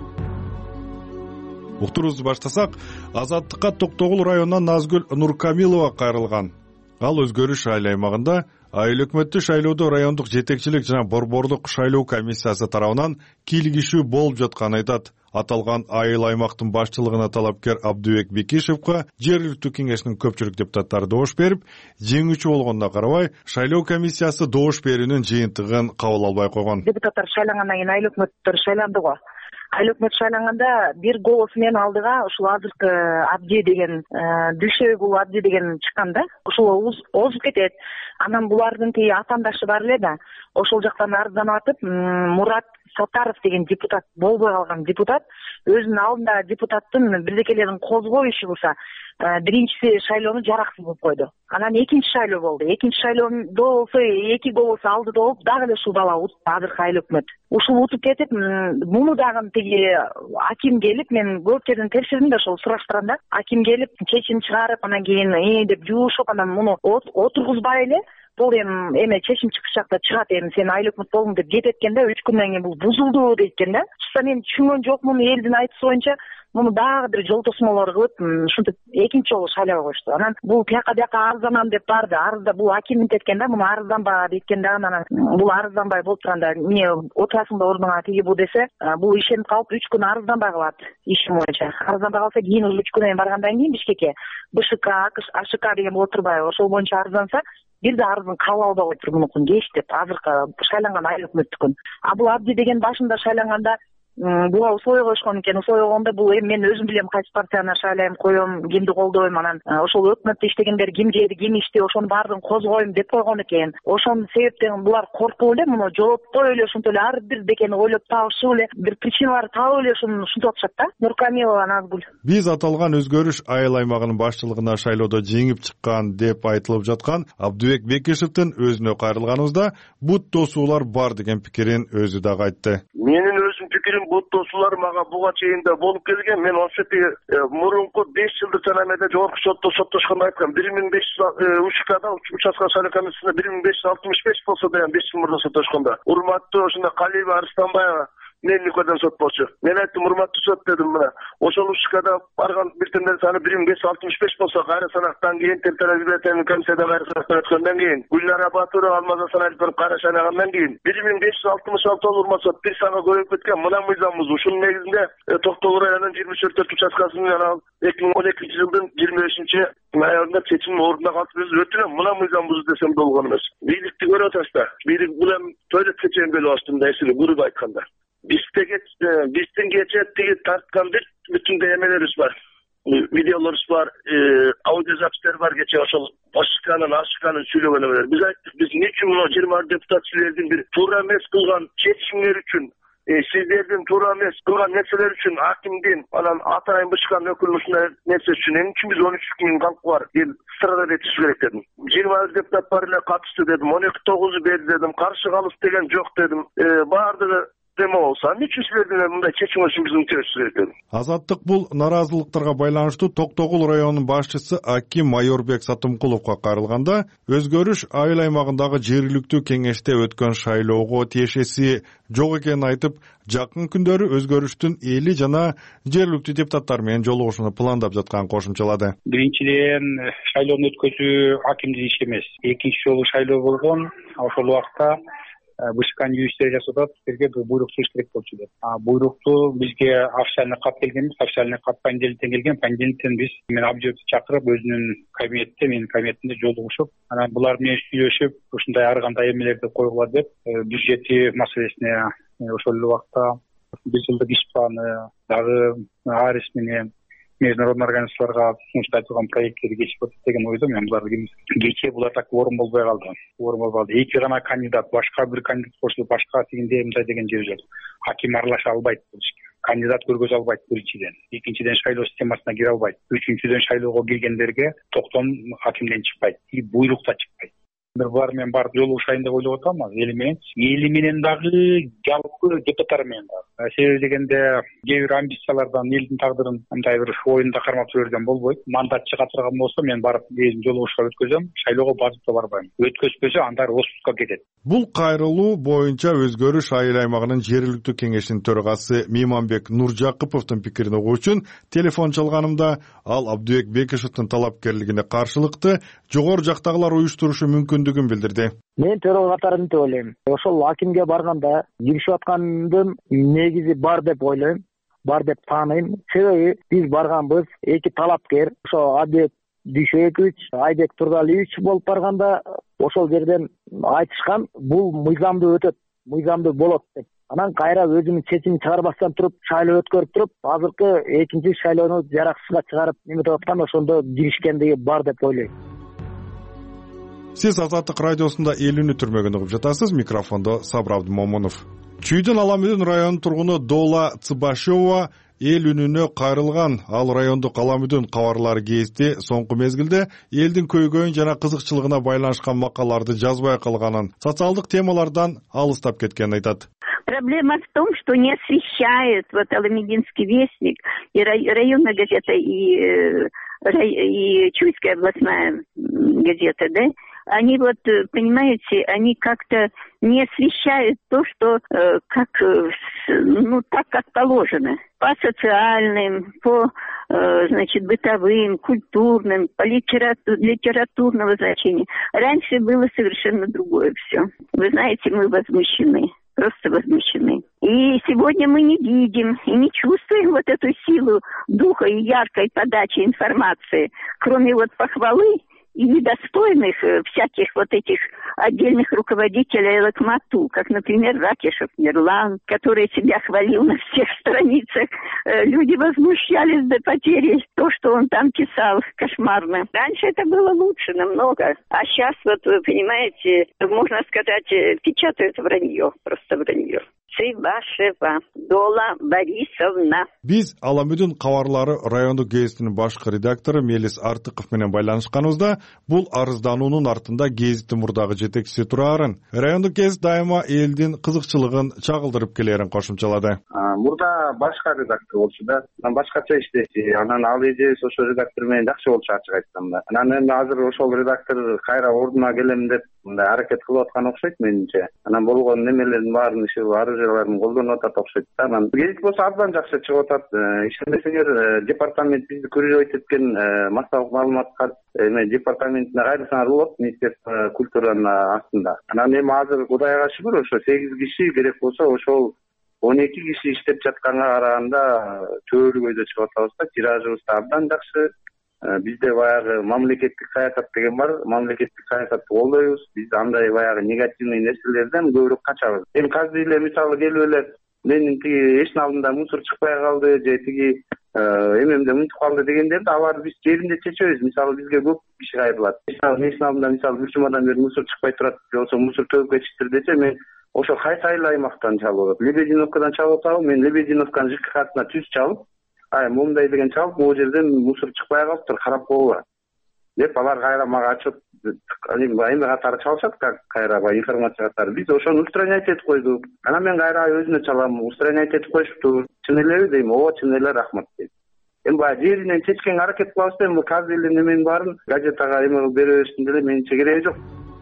Уктуруубузду баштасак, Азаттыкка Токтогул районунан Назгүл Нуркамилова кайрылган. Ал өзгөрүш айыл аймагында айыл өкмөттү шайлоодо райондук жетекчилик жана борборлук шайлоо комиссиясы тарабынан кийлигишүү болуп жатканын айтат. Аталган айыл аймактын башчылыгына талапкер Абдыбек Бекишевге жергиликтүү кеңештин көпчүлүк депутаттары добуш берип, жеңүүчү болгонуна карабай, шайлоо комиссиясы добуш берүүнүн жыйынтыгын кабыл албай койгон. Депутаттар шайлангандан кийин айыл өкмөттөр шайланды го. Айыл өкмөт шайланганда бир голос менен алдыга ушул азыркы Абди деген Дүшөйгул Абди деген чыккан да. Ушул озуп кетет. Анан булардын тиги атандашы бар эле да. Ошол жактан арызданып атып, Мурат Сатаров деген депутат, болбой калган депутат, өзүнүн алдында депутаттын бирдекелерин козгоо иши кылса, биринчиси шайлоону жараксыз кылып койду. Анан экинчи шайлоо болду. Экинчи шайлоодо болсо эки голос алдыда болуп, дагы эле ушул бала утуп, азыркы айыл өкмөт. Ушул утуп кетип, муну дагы тиги аким келип, мен көп жерден текшердим да, ошол сураштырам да. Аким келип, чечим чыгарып, анан кийин э деп жуушуп, анан муну отургузбай эле бул эми эме чечим чыкышакта чыгат, эми сен айыл өкмөт болдуң деп кететкен да, үч күндөн кийин бул бузулду дейт да. Чыкса мен түшүнгөн жокмун, элдин айтышы боюнча муну дагы бир жол тосмолор кылып, ушинтип экинчи жолу шайлабай коюшту. Анан бул тияка бияка арызданам деп барды. Арызда бул аким мынтеткен да, муну арызданба дейт да, анан бул арызданбай болуп турганда, эмне отурасың да ордуңа тиги бу десе, бул ишенип калып үч күн арызданбай калат ишим боюнча. Арызданбай калса кийин уже үч күндөн кийин баргандан кийин Бишкекке БШК, АШК деген болуп турбайбы, ошол боюнча арызданса, бир да арызын кабыл албай коюптур мунукун кеч деп, азыркы шайланган айыл өкмөттүкүн. А бул Абди деген башында шайланганда буга условие коюшкон экен. Условие болгондо бул эми мен өзүм билем кайсы партияны шайлайм, коем, кимди колдойм, анан ошол өкмөттө иштегендер ким жеди, ким ичти, ошонун баардыгын козгойм деп койгон экен. Ошонун себептен булар коркуп эле муну жооптой эле ушинтип эле ар бир декени ойлоп табышып эле бир причиналар таап эле ушуну ушинтип атышат да. Нуркамилова Назгүл. Биз аталган өзгөрүш айыл аймагынын башчылыгына шайлоодо жеңип чыккан деп айтылып жаткан Абдыбек Бекишевдин өзүнө кайрылганыбызда бут тосуулар бар деген пикирин өзү дагы айтты. Менин өзүм пикирим буттоосулар мага буга чейин да болуп келген. Мен ошо тиги мурунку беш жылдык жанамеде жогорку сотто соттошкондо айткам. бир миң беш жүз учкада участка шайлоо комиссиясында бир миң беш жүз алтымыш беш болсо да беш жыл мурда соттошкондо. Урматтуу ушунда Калиева Арыстанбаева Мельниковдон сот болчу. Мен айттым, урматтуу сот дедим, мына ошол учкада барган биртендер саны бир миң беш жүз алтымыш беш болсо, кайра санактан кийин Тел-Тараз избирательный комиссияда кайра санактан өткөндөн кийин, Гүлнара Батурова Алмаза саналып кайра шайлагандан кийин бир миң беш жүз алтымыш алты урма сот бир санга көбөйүп кеткен. Мына мыйзамыбыз ушунун негизинде Токтогул районунун жыйырма үч төрт участкасынын анан эки миң он экинчи жылдын жыйырма бешинчи ноябрында чечимин ордуна калтырып өтүнөм. Мына мыйзамыбыз десем болгон эмес. Бийликти көрүп атасызда. Бийлик бул эми тойлетке чейин бөлүп астында эсили грубо айтканда. Биздеги биздин кече тиги тарткан бир бүтүн эмелерибиз бар. Видеолорубуз бар, аудиозапистер бар кече ошол Башканын, Ашканын сүйлөгөн эмелер. Биз айттык, биз эмне мына жыйырма депутат силердин бир туура эмес кылган чечимдер үчүн, сиздердин туура эмес кылган нерселер үчүн акимдин анан атайын бышкан өкүлүн ушундай нерсе үчүн эмне үчүн биз он үч миң калк бар эл сырада этишибиз керек дедим. жыйырма бир депутат бар эле катышты дедим. он эки тогузу берди дедим. Каршы калыс деген жок дедим. Баардыгы демо болсо эмне үчүн силердин мындай чечим үчүн биз үмүттөнүшүбүз керек дедим. Азаттык бул наразылыктарга байланыштуу Токтогул районунун башчысы Аким Майорбек Сатымкуловго кайрылганда, өзгөрүш айыл аймагындагы жергиликтүү кеңеште өткөн шайлоого тиешеси жок экенин айтып, жакын күндөрү өзгөрүштүн эли жана жергиликтүү депутаттар менен жолугушууну пландап жатканын кошумчалады. Биринчиден, шайлоону өткөзүү акимдин иши эмес. Экинчи жолу шайлоо болгон, ошол убакта Бышкан юристтер жасатат, бизге буйрук чыгыш керек болчу деп. А буйрукту бизге официальный кат келген, официальный кат понедельниктен келген. Понедельниктен биз мен абдиевди чакырып, өзүнүн кабинетте, менин кабинетимде жолугушуп, анан булар менен сүйлөшүп, ушундай ар кандай эмелерди койгула деп, бюджети маселесине ошол убакта бир жылдык иш планы дагы арис менен международный организацияларга сунуштап турган проекттерди кечип өтөт деген ойдо мен буларды кечээ булар так орун болбой калды. Орун болбой калды. Эки гана кандидат, башка бир кандидат кошулуп, башка тигиндей мындай деген жери жок. Аким аралаша албайт бул ишке. Кандидат көргөзө албайт биринчиден. Экинчиден шайлоо системасына кире албайт. Үчүнчүдөн шайлоого киргендерге токтом акимден чыкпайт. И буйрук да чыкпайт. Булар менен барып жолугушайын деп ойлоп атам, эли менен. Эли менен дагы жалпы депутаттар менен дагы. Себеби дегенде кээ бир амбициялардан элдин тагдырын мындай бир оюнда кармап жүргөн болбойт. Мандат чыга турган болсо мен барып өзүм жолугушууга өткөзөм, шайлоого барып да барбайм. Өткөзбөсө анда распуска кетет. Бул кайрылуу боюнча өзгөрүш айыл аймагынын жергиликтүү кеңешинин төрагасы Мейманбек Нуржакыповдун пикирин угуу үчүн телефон чалганымда ал Абдыбек Бекишевдин талапкерлигине каршылыкты жогору жактагылар уюштурушу мүмкүндүгүн билдирди. Мен төрөгө катары мынтип ойлойм. Ошол акимге барганда киришип аткандын негизи бар деп ойлойм, бар деп тааныйм. Себеби биз барганбыз, эки талапкер, ошо Абдыбек Дүйшөбекович, Айбек Тургалиевич болуп барганда ошол жерден айтышкан, бул мыйзамдуу өтөт, мыйзамдуу болот деп. Анан кайра өзүнүн чечимин чыгарбастан туруп, шайлоо өткөрүп туруп, азыркы экинчи шайлоону жараксызга чыгарып неметип аткан, ошондо киришкендиги бар деп ойлойм. Сиз Азаттык радиосунда эл үнү түрмөгүн угуп жатасыз. Микрофондо Сабыр Абдымомунов. Чүйдүн Аламүдүн районунун тургуну Дола Цыбашова эл үнүнө кайрылган. Ал райондук Аламүдүн кабарлары гезити соңку мезгилде элдин көйгөйүн жана кызыкчылыгына байланышкан макалаларды жазбай калганын, социалдык темалардан алыстап кеткенин айтат. Проблема в том, что не освещает вот Аламединский вестник и районная газета, и, и Чуйская областная газета, да? Они вот, понимаете, они как-то не освещают то, что э, как, ну, так, как положено. По социальным, по, э, значит, бытовым, культурным, по литератур, литературного значения. Раньше было совершенно другое все. Вы знаете, мы возмущены. Просто возмущены. И сегодня мы не видим и не чувствуем вот эту силу духа и яркой подачи информации, кроме вот похвалы и недостойных всяких вот этих отдельных руководителей Лакмату, как, например, Ракишев Мирлан, который себя хвалил на всех страницах. Люди возмущались до потери то, что он там писал, кошмарно. Раньше это было лучше намного, а сейчас, вот вы понимаете, можно сказать, печатают вранье, просто вранье. Цыбашева Дола Борисовна. Биз Аламүдүн кабарлары райондук гезитинин башкы редактору Мелис Артыков менен байланышканыбызда бул арыздануунун артында гезиттин мурдагы жетекчиси турарын, райондук гезит дайыма элдин кызыкчылыгын чагылдырып келерин кошумчалады. Мурда башка редактор болчу да, башкача иштечи, анан ал эжебиз ошол редактор менен жакшы болчу, ачык айтсам да. Анан эми азыр ошол редактор кайра ордуна келем деп мындай аракет кылып аткан окшойт менимче. Анан болгон немелердин баарын иши арызчыларын колдонуп атат окшойт да. Анан гезит болсо абдан жакшы чыгып атат. Ишенбесеңер, департамент бизди күрөжөйт эткен массалык маалымат эме департаментине кайрысаңар болот, Министерство культуранын астында. Анан эми азыр Кудайга шүгүр ошо сегиз киши керек болсо ошол он эки киши иштеп жатканга караганда төөлгөйдө чыгып атабыз да. Тиражыбыз да абдан жакшы. Бизде баягы мамлекеттик саясат деген бар, мамлекеттик саясатты колдойбуз. Биз андай баягы негативный нерселерден көбүрөөк качабыз. Эми казір эле мисалы келип эле менин тиги эшиктин алдында мусор чыкпай калды же тиги эмемде унутуп калды дегендерди алар биз жеринде чечебиз. Мисалы бизге көп киши кайрылат. Эшиктин алдында мисалы бир жумадан бери мусор чыкпай турат, болсо мусор төгүп кетиштир десе, мен ошо Хайтайлы аймактан чалып атат. Лебединовкадан чалып атабы, мен Лебединовканын ЖКХсына түз чалып, ай момундай деген чалып, могу жерден мусор чыкпай калыптыр, карап койгула деп алар кайра мага ачып эме катары чалышат, кайра баягы информация катары. Биз ошону устранять этип койдук. Анан мен кайра өзүнө чалам, устранять этип коюшту. Чын элеби дейм, ооба чын эле, рахмат дейм. Эми баягы жеринен чечкенге аракет кылабыз да, эми казыр эле неменин баарын газетага эме кылып бере бериштин деле менимче кереги жок.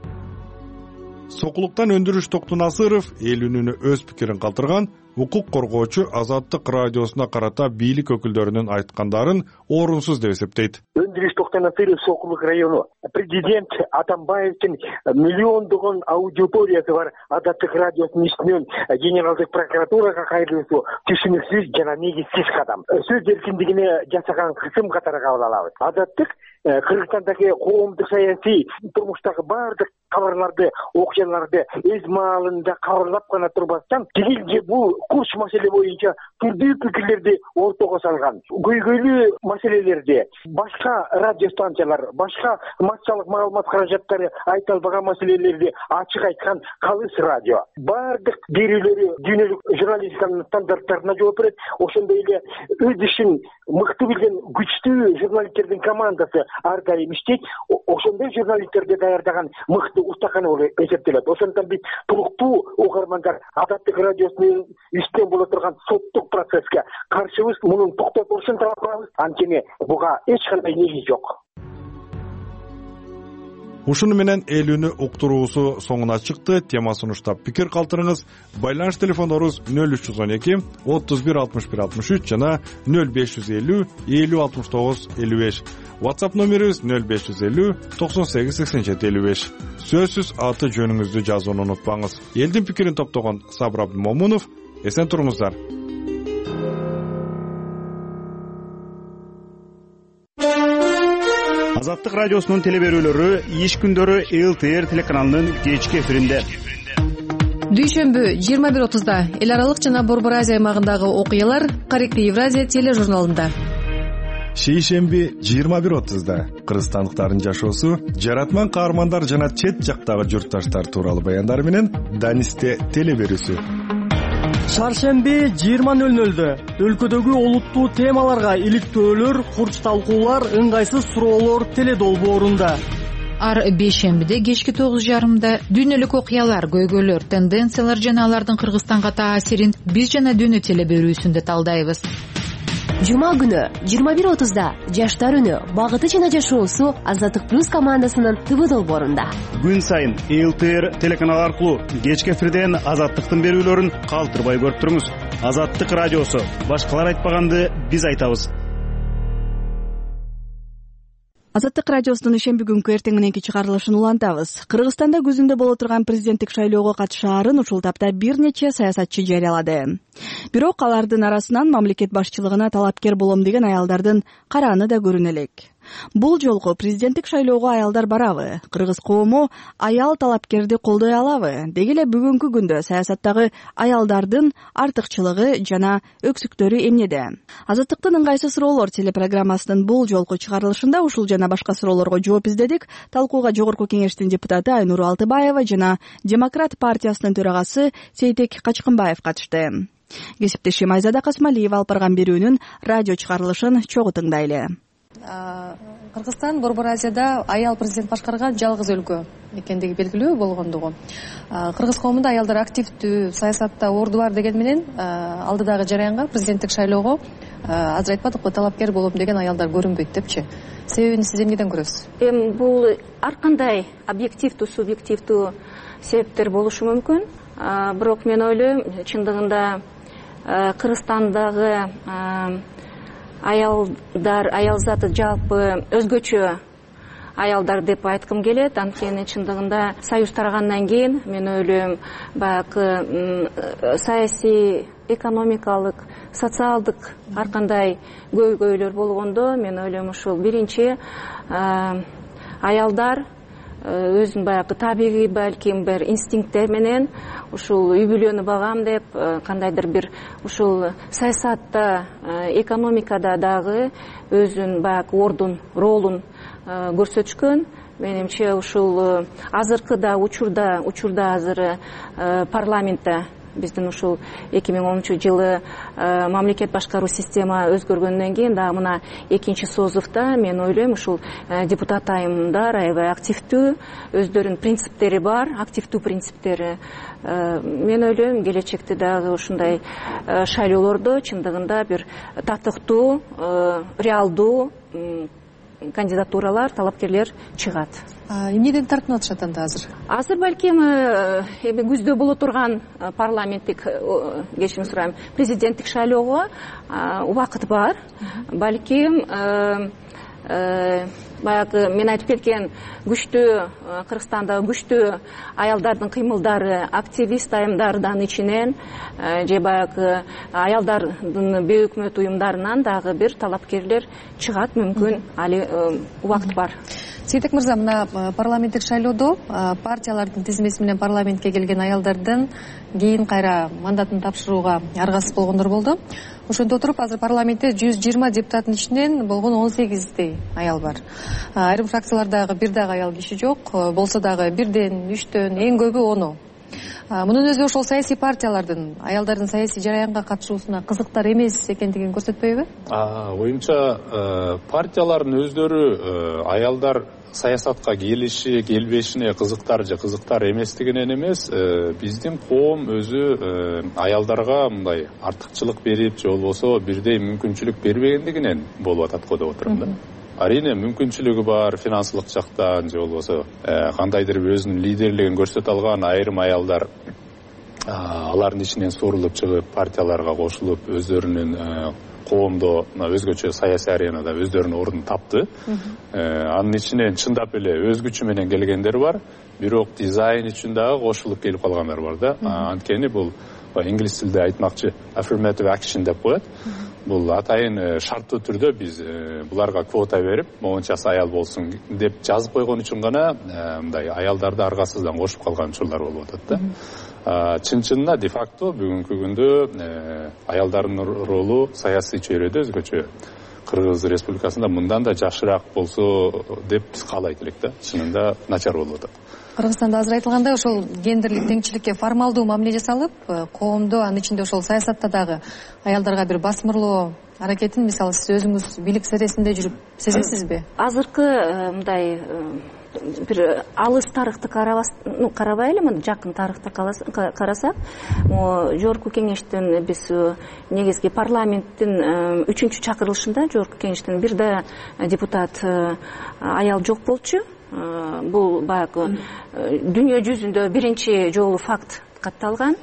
Сокулуктан Өндүрүш Токтунасыров эл үнүнө өз пикирин калтырган, укук коргоочу Азаттык радиосуна карата бийлик өкүлдөрүнүн айткандарын орунсуз деп эсептейт. Өндүрүш Токтунасыров Сокулук району. Президент Атамбаевдин миллиондогон аудиториясы бар Азаттык радиосунун үстүнөн Генералдык прокуратурага кайрылуусу түшүнүксүз жана негизсиз кадам. Сөз эркиндигине жасаган кысым катары кабыл алабыз. Азаттык Кыргызстандагы коомдук саясий турмуштагы бардык кабарларды, окуяларды өз маалында кабарлап гана турбастан, тигилже бул курч маселе боюнча түрдүү пикирлерди ортого салган. Көйгөйлүү маселелерди башка радио станциялар, башка массалык маалымат каражаттары айта албаган маселелерди ачык айткан Калыс радио. Бардык берүүлөрү дүйнөлүк журналистиканын стандарттарына жооп берет. Ошондой эле өз ишин мыкты билген күчтүү журналисттердин командасы ар дайым иштейт. Ошондой журналисттерди даярдаган мыкты устаканы болуп эсептелет. Ошондон биз туруктуу угармандар Азаттык радиосунун үстүнөн боло турган соттук процесске каршыбыз, мунун токтотулушун талап кылабыз. Анткени буга эч кандай негиз жок. Ушуну менен эл үнү уктуруусу соңуна чыкты. Темасын уштап пикир калтырыңыз. Байланыш телефондорубуз нөл үч жүз он эки отуз бир алтымыш бир алтымыш үч жана нөл беш жүз элүү элүү алтымыш тогуз элүү беш. WhatsApp номерибиз нөл беш жүз элүү токсон сегиз сексен жети элүү беш. Сөзсүз аты жөнүңүздү жазууну унутпаңыз. Элдин пикирин топтогон Сабыр Абдымомунов. Эсен туруңуздар. Азаттык радиосунун телеберүүлөрү иш күндөрү эл тэ эр телеканалынын кечки эфиринде. Дүйшөмбү жыйырма бир отузда эл аралык жана Борбор Азия аймагындагы окуялар Каректи Евразия тележурналында. Шейшемби жыйырма бир отузда кыргызстандыктардын жашоосу, жаратман каармандар жана чет жактагы журтташтар тууралуу баяндар менен Данисте телеберүүсү. Шаршемби жыйырма нөл нөлдө өлкөдөгү олуттуу темаларга иликтөөлөр, курч талкуулар, ыңгайсыз суроолор теледолбоорунда. Ар бейшембиде кечки тогуз жарымда дүйнөлүк окуялар, көйгөйлөр, тенденциялар жана алардын Кыргызстанга таасирин биз жана дүйнө телеберүүсүндө талдайбыз. Жума күнү жыйырма бир отузда жаштар үнү, багыты жана жашоосу Азаттык плюс командасынын тэ вэ долбоорунда. Күн сайын эл тэ эр телеканалы аркылуу кечки эфирден Азаттыктын берүүлөрүн калтырбай көрүп туруңуз. Азаттык радиосу, башкалар айтпаганды биз айтабыз. Азаттык радиосунун ишемби күнкү эртең мененки чыгарылышын улантабыз. Кыргызстанда күзүндө боло турган президенттик шайлоого катышаарын ушул тапта бир нече саясатчы жарыялады. Бирок алардын арасынан мамлекет башчылыгына талапкер болом деген аялдардын карааны да көрүнө элек. Бул жолку президенттик шайлоого аялдар барабы? Кыргыз коому аял талапкерди колдой алабы? Деги эле бүгүнкү күндө саясаттагы аялдардын артыкчылыгы жана өксүктөрү эмнеде? Азаттыктын ыңгайсыз суроолор телепрограммасынын бул жолку чыгарылышында ушул жана башка суроолорго жооп издедик. Талкууга Жогорку Кеңештин депутаты Айнур Алтыбаева жана Демократ партиясынын төрагасы Сейтек Качкынбаев катышты. Кесиптешим Айзада Касмалиева алып барган берүүнүн радио чыгарылышын чогуу тыңдайлы. Кыргызстан Борбор Азияда аял президент башкарган жалгыз өлкө экендиги белгилүү болгондугу. Кыргыз коомунда аялдар активдүү, саясатта орду бар деген менен алдыдагы жараянга президенттик шайлоого азыр айтпадыкпы талапкер болом деген аялдар көрүнбөйт депчи. Себебин сиз эмнеден көрөсүз? Эми бул ар кандай объективдүү, субъективдүү себептер болушу мүмкүн. Бирок мен ойлойм, чындыгында Кыргызстандагы аялдар, аял заты жалпы өзгөчө аялдар деп айткым келет. Анткени чындыгында союз тарагандан кийин мен ойлойм, баягы саясий, экономикалык, социалдык ар кандай көйгөйлөр болгондо мен ойлойм ушул биринчи аялдар өзүн баягы табигый балким бир инстинкттер менен ушул үй бүлөнү багам деп, кандайдыр бир ушул саясатта, экономикада дагы өзүнүн баягы ордун, ролун көрсөтүшкөн. Менимче ушул азыркы да учурда, учурда азыр парламентте биздин ушул эки миң онунчу жылы мамлекет башкаруу система өзгөргөндөн кийин дагы мына экинчи созувда мен ойлойм ушул депутат айымдар аябай активдүү, өздөрүнүн принциптери бар, активдүү принциптери. Мен ойлойм, келечекте дагы ушундай шайлоолордо чындыгында бир татыктуу, реалдуу кандидатуралар, талапкерлер чыгат. Эмнеден тартынып атышат анда азыр? Азыр балким эми күздө боло турган парламенттик, кечирим сурайм, президенттик шайлоого убакыт бар. Балким баягы мен айтып кеткен күчтүү, Кыргызстандагы күчтүү аялдардын кыймылдары, активист айымдардан ичинен же баягы аялдардын бейөкмөт уюмдарынан дагы бир талапкерлер чыгат, мүмкүн, али убакыт бар. Сейтек мырза, мына парламенттик шайлоодо партиялардын тизмеси менен парламентке келген аялдардын кийин кайра мандатын тапшырууга аргасыз болгондор болду. Ошондо отуруп азыр парламентте жүз жыйырма депутаттын ичинен болгон он сегиздей аял бар. Айрым фракциялардагы бир дагы аял киши жок, болсо дагы бирден, үчтөн, эң көбү ону. Мунун өзү ошол саясий партиялардын аялдардын саясий жараянга катышуусуна кызыктар эмес экендигин көрсөтпөйбү? Оюмча партиялардын өздөрү аялдар саясатка келиши, келбешине кызыктар же кызыктар эместигинен эмес, биздин коом өзү аялдарга мындай артыкчылык берип же болбосо бирдей мүмкүнчүлүк бербегендигинен болуп атат го деп отурум да. Арине мүмкүнчүлүгү бар финансылык жактан же болбосо кандайдыр өзүнүн лидерлигин көрсөтө алган айрым аялдар алардын ичинен суурулуп чыгып партияларга кошулуп өздөрүнүн коомдо өзгөчө саясий аренада өздөрүнүн ордун тапты. Анын ичинен чындап эле өз күчү менен келгендер бар, бирок дизайн үчүн дагы кошулуп келип калгандар бар да. Анткени бул инглиз тилде айтмакчы affirmative action деп коет. Бул атайын шарттуу түрдө биз буларга квота берип, моунчасы аял болсун деп жазып койгон үчүн гана мындай аялдарды аргасыздан кошуп калган учурлар болуп атат да. Чын-чынына де-факто бүгүнкү күндө аялдардын ролу саясий чөйрөдө өзгөчө Кыргыз Республикасында мындан да жакшыраак болсо деп биз каалайт элек да. Чынында начар болуп атат. Кыргызстанда азыр айтылгандай ошол гендерлик теңчиликке формалдуу мамиле жасалып, коомдо, анын ичинде ошол саясатта дагы аялдарга бир басмырлоо аракетин, мисалы сиз өзүңүз бийлик сферасында жүрүп сезесизби? Азыркы мындай бир алыс тарыхты карабай эле, мына жакын тарыхты карасак, Жогорку Кеңештин биз негизги парламенттин үчүнчү чакырылышында Жогорку Кеңештин бир да депутат аял жок болчу. Бул баягы дүйнө жүзүндө биринчи жолу факт катталган.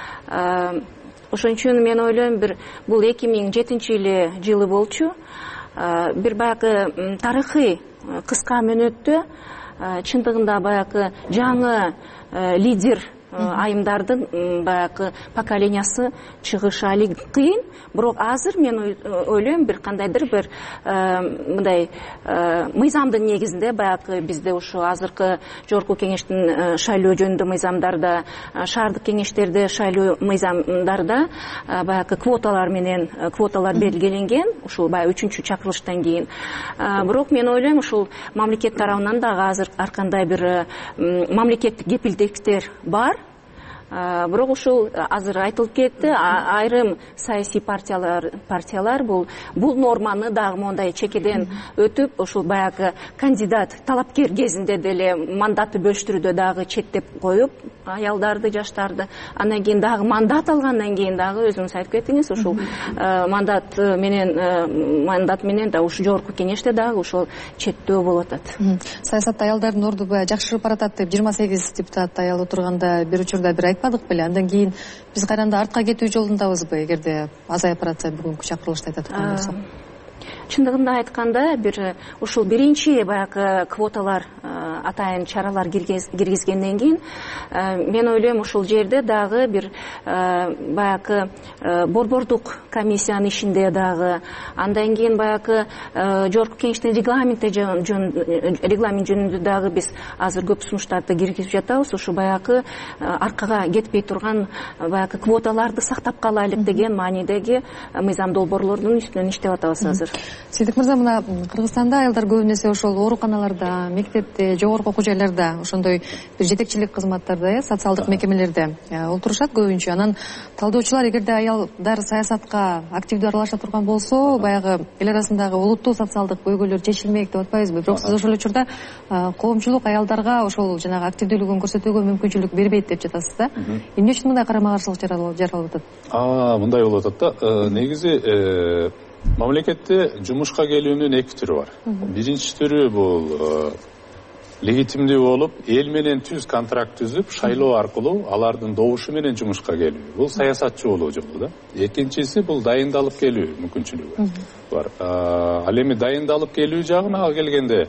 Ошон үчүн мен ойлойм, бир бул эки миң жетинчи жылы болчу. Бир баягы тарыхый кыска мөөнөттө чындыгында баягы жаңы лидер айымдардын баягы поколениясы чыгышы али кыйын. Бирок азыр мен ойлойм бир кандайдыр бир мындай мыйзамдын негизинде баягы бизде ушу азыркы жогорку кеңештин шайлоо жөнүндө мыйзамдарда, шаардык кеңештерде шайлоо мыйзамдарда баягы квоталар менен квоталар белгиленген, ушул баягы үчүнчү чакырылыштан кийин. Бирок мен ойлойм ушул мамлекет тарабынан дагы азыр ар кандай бир мамлекеттик кепилдиктер бар. Бирок ушул азыр айтылып кетти, айрым саясий партиялар партиялар бул бул норманы дагы мондай чекеден өтүп, ушул баягы кандидат талапкер кезинде деле мандатты бөлүштүрүүдө дагы четтеп коюп аялдарды, жаштарды, андан кийин дагы мандат алгандан кийин дагы өзүңүз айтып кеттиңиз, ушул мандат менен мандат менен да ушу жогорку кеңеште дагы ошол четтөө болуп атат. Саясатта аялдардын орду баягы жакшырып баратат деп жыйырма сегиз депутат аял отурганда бир учурда бир айтпадык беле, андан кийин биз кайранда артка кетүү жолундабызбы эгерде азайып баратса бүгүнкү чакырылышты айта турган болсок? Чындыгында айтканда бир ушул биринчи баягы квоталар атайын чаралар киргизгенден кийин мен ойлойм ушул жерде дагы бир баягы борбордук комиссиянын ишинде дагы, андан кийин баягы жогорку кеңештин регламенти регламент жөнүндө дагы биз азыр көп сунуштарды киргизип жатабыз. Ушу баягы аркага кетпей турган баягы квоталарды сактап калайлык деген маанидеги мыйзам долбоорлордун үстүнөн иштеп атабыз азыр. Сидик мырза, мына Кыргызстанда аялдар көбүн эсе ошол ооруканаларда, мектепте, жогорку окуу жайларда, ошондой бир жетекчилик кызматтарда, социалдык мекемелерде олтурушат көбүнчө. Анан талдоочулар эгерде аялдар саясатка активдүү аралаша турган болсо, баягы эл арасындагы олуттуу социалдык көйгөйлөр чечилмек деп атпайбызбы? Бирок сиз ошол учурда коомчулук аялдарга ошол жанагы активдүүлүгүн көрсөтүүгө мүмкүнчүлүк бербейт деп жатасыз да. Эмне үчүн мындай карама каршылык жаралып атат? Мындай болуп атат да. Негизи мамлекетте жумушка келүүнүн эки түрү бар. Биринчи түрү бул легитимдүү болуп, эл менен түз контракт түзүп, шайлоо аркылуу алардын добушу менен жумушка келүү. Бул саясатчы болуу жолу да. Экинчиси бул дайындалып келүү мүмкүнчүлүгү бар. Ал эми дайындалып келүү жагына келгенде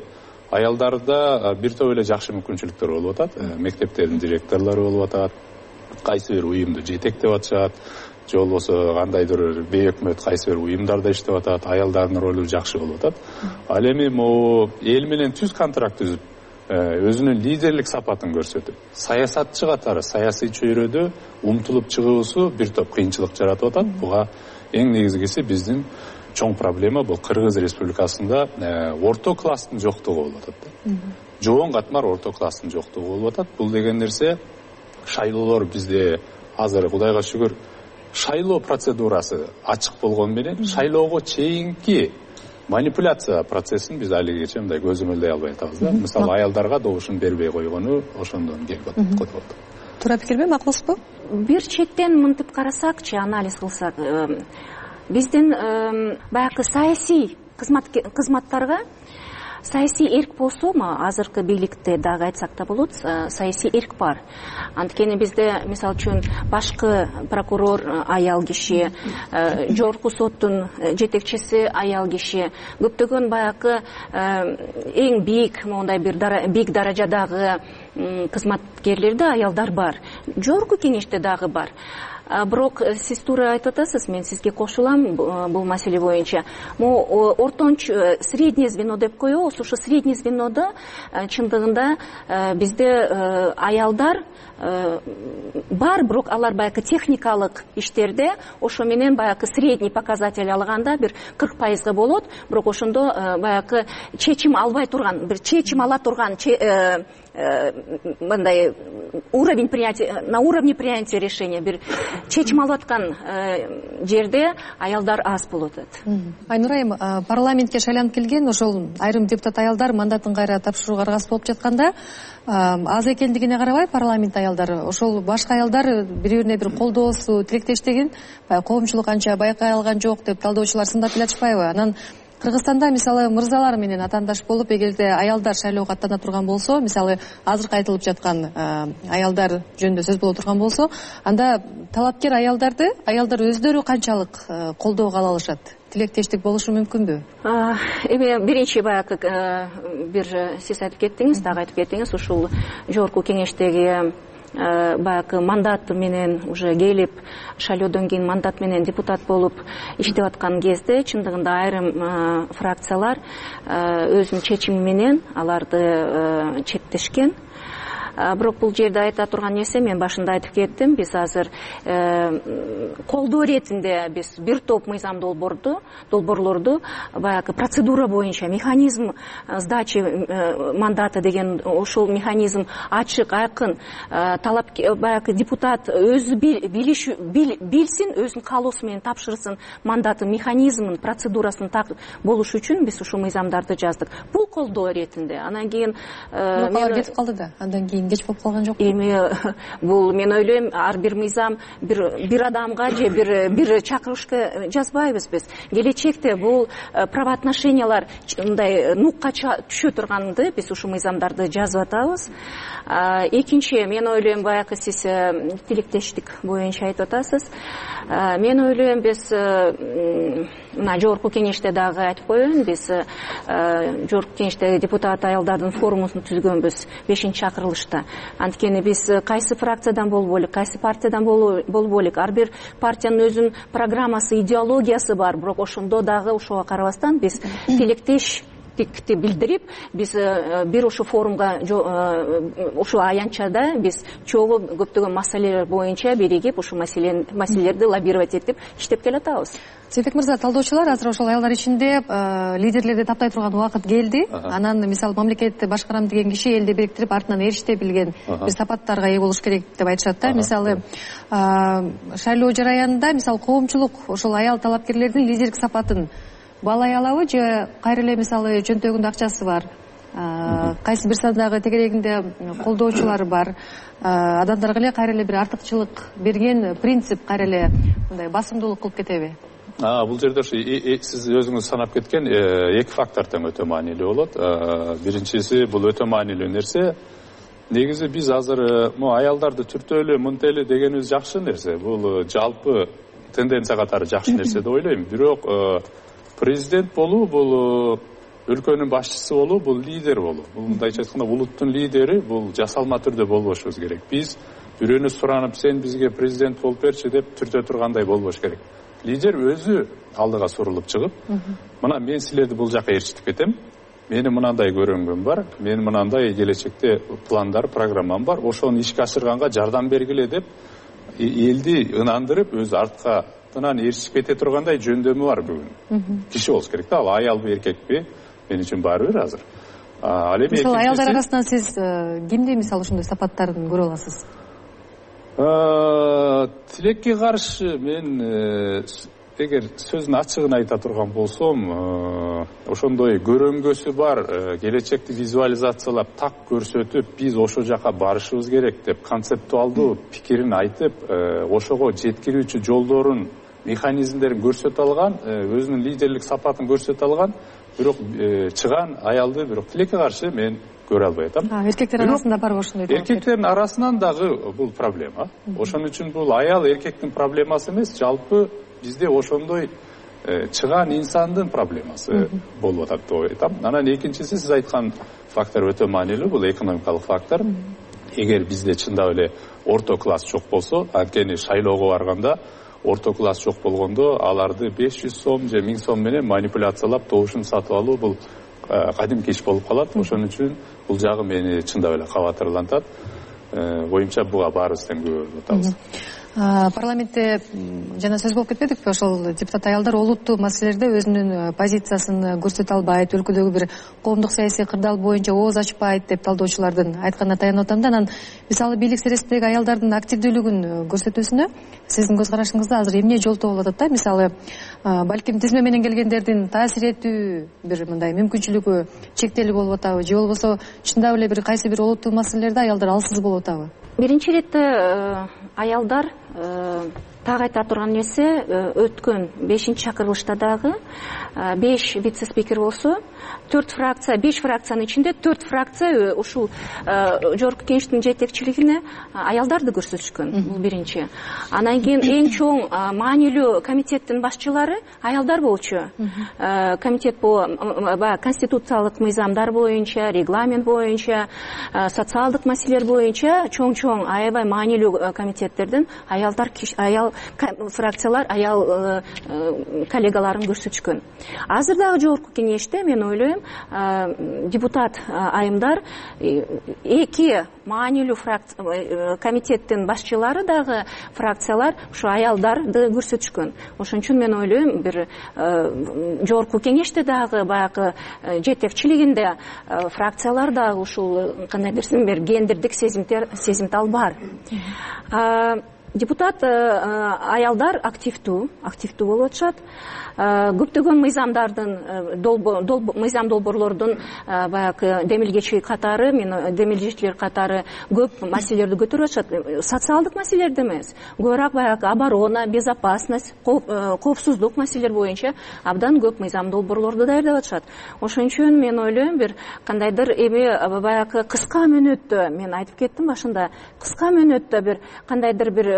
аялдарда бир топ эле жакшы мүмкүнчүлүктөр болуп атат. Мектептердин директорлору болуп атат, кайсы бир уюмду жетектеп атышат, же болбосо кандайдыр бейөкмөт кайсы бир уюмдарда иштеп атат, аялдардын ролу жакшы болуп атат. Ал эми могу эл менен түз контракт түзүп, өзүнүн лидерлик сапатын көрсөтүп, саясатчы катары саясий чөйрөдө умтулуп чыгуусу бир топ кыйынчылык жаратып атат. Буга эң негизгиси биздин чоң проблема бул Кыргыз Республикасында орто класстын жоктугу болуп атат. Жоон катмар орто класстын жоктугу болуп атат. Бул деген нерсе шайлоолор бізде азыр Кудайга шүгүр шайлоо процедурасы ачык болгон менен шайлоого чейинки манипуляция процессин биз алигече мындай көзөмөлдөй албай атабыз да. Мисалы аялдарга добушун бербей койгону ошондон келип атат. Туура пикирби, макулсузбу? Бир четтен мынтип карасакчы, анализ кылсак, биздин баягы саясий кызматтарга саясий эрк болсомо, азыркы бийликте дагы айтсак да болот, саясий эрк бар. Анткени бизде мисалы үчүн башкы прокурор аял киши, жогорку соттун жетекчиси аял киши, көптөгөн баягы эң бийик, мондай бир бийик даражадагы кызматкерлерде аялдар бар. Жогорку кеңеште дагы бар. Бирок сиз туура айтып атасыз, мен сизге кошулам бул маселе боюнча. Могу ортончу средний звено деп коебуз, ушу средний звенодо чындыгында бизде аялдар бар, бирок алар баягы техникалык иштерде ошо менен баягы средний показатель алганда бир кырк пайызга болот, бирок ошондо баягы чечим албай турган, бир чечим ала турган мындай уровень принятия, на уровне принятия решения бир чечим алып аткан жерде аялдар аз болуп атат. Айнур айым, парламентке шайланып келген ошол айрым депутат аялдар мандатын кайра тапшырууга аргасыз болуп жатканда, аз экендигине карабай парламент аялдары, ошол башка аялдар бири-бирине бир колдоосу, тилектештигин коомчулук анча байкай алган жок деп талдоочулар сындап эле атышпайбы? Анан Кыргызстанда мисалы мырзалар менен атаандаш болуп, эгерде аялдар шайлоого аттана турган болсо, мисалы азыркы айтылып жаткан аялдар жөнүндө сөз боло турган болсо, анда талапкер аялдарды аялдар өздөрү канчалык колдоого ала алышат? Тилектештик болушу мүмкүнбү? Эми биринчи баягы бир сиз айтып кеттиңиз, дагы айтып кеттиңиз, ушул жогорку кеңештеги баягы мандат менен уже келип шайлоодон кийин мандат менен депутат болуп иштеп аткан кезде чындыгында айрым фракциялар өзүнүн чечими менен аларды чектешкен. Бирок бул жерде айта турган нерсе, мен башында айтып кеттим, биз азыр колдоо иретинде биз бир топ мыйзам долбоорду долбоорлорду баягы процедура боюнча механизм сдачи мандата деген ошол механизм ачык, айкын, талап баягы депутат өзү билиш билсин, өзүнүн каалоосу менен тапшырсын мандатын, механизмин, процедурасын так болуш үчүн биз ушул мыйзамдарды жаздык. Бул колдоо иретинде. Анан кийин алар кетип калды да, андан кийин кеч болуп калган жокпу? Эми бул мен ойлойм, ар бир мыйзам бир бир адамга же бир бир чакырышка жазбайбыз биз. Келечекте бул правоотношениялар мындай нукка түшө турганды биз ушул мыйзамдарды жазып атабыз. Экинчи, мен ойлойм, баягы сиз тилектештик боюнча айтып атасыз. Мен ойлойм, биз мына жогорку кеңеште дагы айтып коеюн, биз жогорку кеңеште депутат аялдардын форумун түзгөнбүз бешинчи чакырылышта. Анткени биз кайсы фракциядан болбой элек, кайсы партиядан болбой элек, ар бир партиянын өзүнүн программасы, идеологиясы бар, бирок ошондо дагы ошого карабастан биз тилектештикти билдирип, биз бир ушул форумга, ушул аянтчада биз чогуу көптөгөн маселелер боюнча биригип ушул маселелерди лоббировать этип иштеп келатабыз. Сейтбек мырза, талдоочулар азыр ошол аялдар ичинде лидерлерди таптай турган убакыт келди. Анан мисалы мамлекетти башкарам деген киши элди бириктирип, артынан эриште билген бир сапаттарга ээ болуш керек деп айтышат да. Мисалы шайлоо жараянында мисалы коомчулук ошол аял талапкерлердин лидердик сапатын баалай алабы же кайра эле мисалы жөнтөгүндө акчасы бар, кайсы бир сандагы тегерегинде колдоочулары бар адамдарга эле кайра эле бир артыкчылык берген принцип кайра эле мындай басымдуулук кылып кетеби? Бул жерде ушу сиз өзүңүз санап кеткен эки фактор тең өтө маанилүү болот. Биринчиси, бул өтө маанилүү нерсе. Негизи биз азыр могу аялдарды түртөлү, мынтелі дегенибиз жакшы нерсе. Бул жалпы тенденция катары жакшы нерсе деп ойлойм. Бирок президент болуу, бул өлкөнүн башчысы болуу, бул лидер болуу. Бул мындайча айтканда улуттун лидери, бул жасалма түрдө болбошубуз керек. Биз бирөөнү суранып, сен бизге президент болуп берчи деп түртө тургандай болбош керек. Лидер өзү алдыга сурулуп чыгып, мына мен силерди бул жака ээрчитип кетем, менин мынандай көрөнгөм бар, менин мынандай келечекте пландар, программам бар, ошону ишке ашырганга жардам бергиле деп элди ынандырып, өзү арткатынан ээрчитип кете тургандай жөндөмү бар бүгүн. Киши болуш керек да, ал аялбы, эркекпи, мен үчүн баары бир азыр. Мисалы аялдар арасынан сиз кимди мисалы ушундай сапаттарын көрө аласыз? Тилекке каршы мен эгер сөздүн ачыгын айта турган болсом, ошондой көрөнгөсү бар, келечекти визуализациялап так көрсөтүп, биз ошол жака барышыбыз керек деп концептуалдуу пикирин айтып, ошого жеткирүүчү жолдорун, механизмдерин көрсөтө алган, өзүнүн лидерлик сапатын көрсөтө алган, бирок чыган аялды бирок тилекке каршы мен көрө албай атам. Эркектер арасында барбы ошондой? Эркектердин арасынан дагы бул проблема. Ошон үчүн бул аял эркектин проблемасы эмес, жалпы бизде ошондой чыган инсандын проблемасы болуп атат деп айтам. Анан экинчиси, сиз айткан фактор өтө маанилүү, бул экономикалык фактор. Эгер бизде чындап эле орто класс жок болсо, анткени шайлоого барганда орто класс жок болгондо аларды беш жүз сом же миң сом менен манипуляциялап добушун сатып алуу бул кадимки иш болуп калат. Ошон үчүн бул жагы мени чындап эле кабатырлантат. Боюмча буга баарыбыз тең көрүп атабыз. Парламентте жана сөз болуп кетпедикпи, ошол депутат аялдар олуттуу маселелерде өзүнүн позициясын көрсөтө албайт, өлкөдөгү бир коомдук саясий кырдаал боюнча ооз ачпайт деп талдоочулардын айтканына таянып атам да. Анан мисалы бийлик серепчидеги аялдардын активдүүлүгүн көрсөтүүсүнө сиздин көз карашыңызда азыр эмне жолтоо болуп атат да? Мисалы балким тизме менен келгендердин таасир этүү бир мындай мүмкүнчүлүгү чектелүү болуп атабы, же болбосо чындап эле бир кайсы бир олуттуу маселелерде аялдар алсыз болуп атабы? Биринчи иретте аялдар так айта турган нерсе, өткөн бешинчи чакырылышта дагы беш вице спикер болсо, төрт фракция, беш фракциянын ичинде төрт фракция ушул жогорку кеңештин жетекчилигине аялдарды көрсөтүшкөн. Бул биринчи. Анан кийин эң чоң маанилүү комитеттин башчылары аялдар болчу. Комитет баягы конституциялык мыйзамдар боюнча, регламент боюнча, социалдык маселелер боюнча чоң-чоң аябай маанилүү комитеттердин аялдар аял фракциялар аял коллегаларын көрсөтүшкөн. Азыр дагы жогорку кеңеште мен ойлойм, депутат айымдар эки маанилүү комитеттин башчылары дагы фракциялар ушу аялдарды көрсөтүшкөн. Ошон үчүн мен ойлойм, бир жогорку кеңеште дагы баягы жетекчилигинде фракциялар дагы ушул кандай десем, бир гендердик сезимтал бар. Депутат аялдар активдүү, активдүү болуп атышат. Көптөгөн мыйзамдардын мыйзам долбоорлордун баягы демилгечи катары, мен демилгечилер катары көп маселелерди көтөрүп атышат. Социалдык маселелерди эмес, көбүрөөк баягы оборона, безопасность, коопсуздук маселелер боюнча абдан көп мыйзам долбоорлорду даярдап атышат. Ошон үчүн мен ойлойм, бир кандайдыр эми баягы кыска мөөнөттө, мен айтып кеттим башында, кыска мөөнөттө бир кандайдыр бир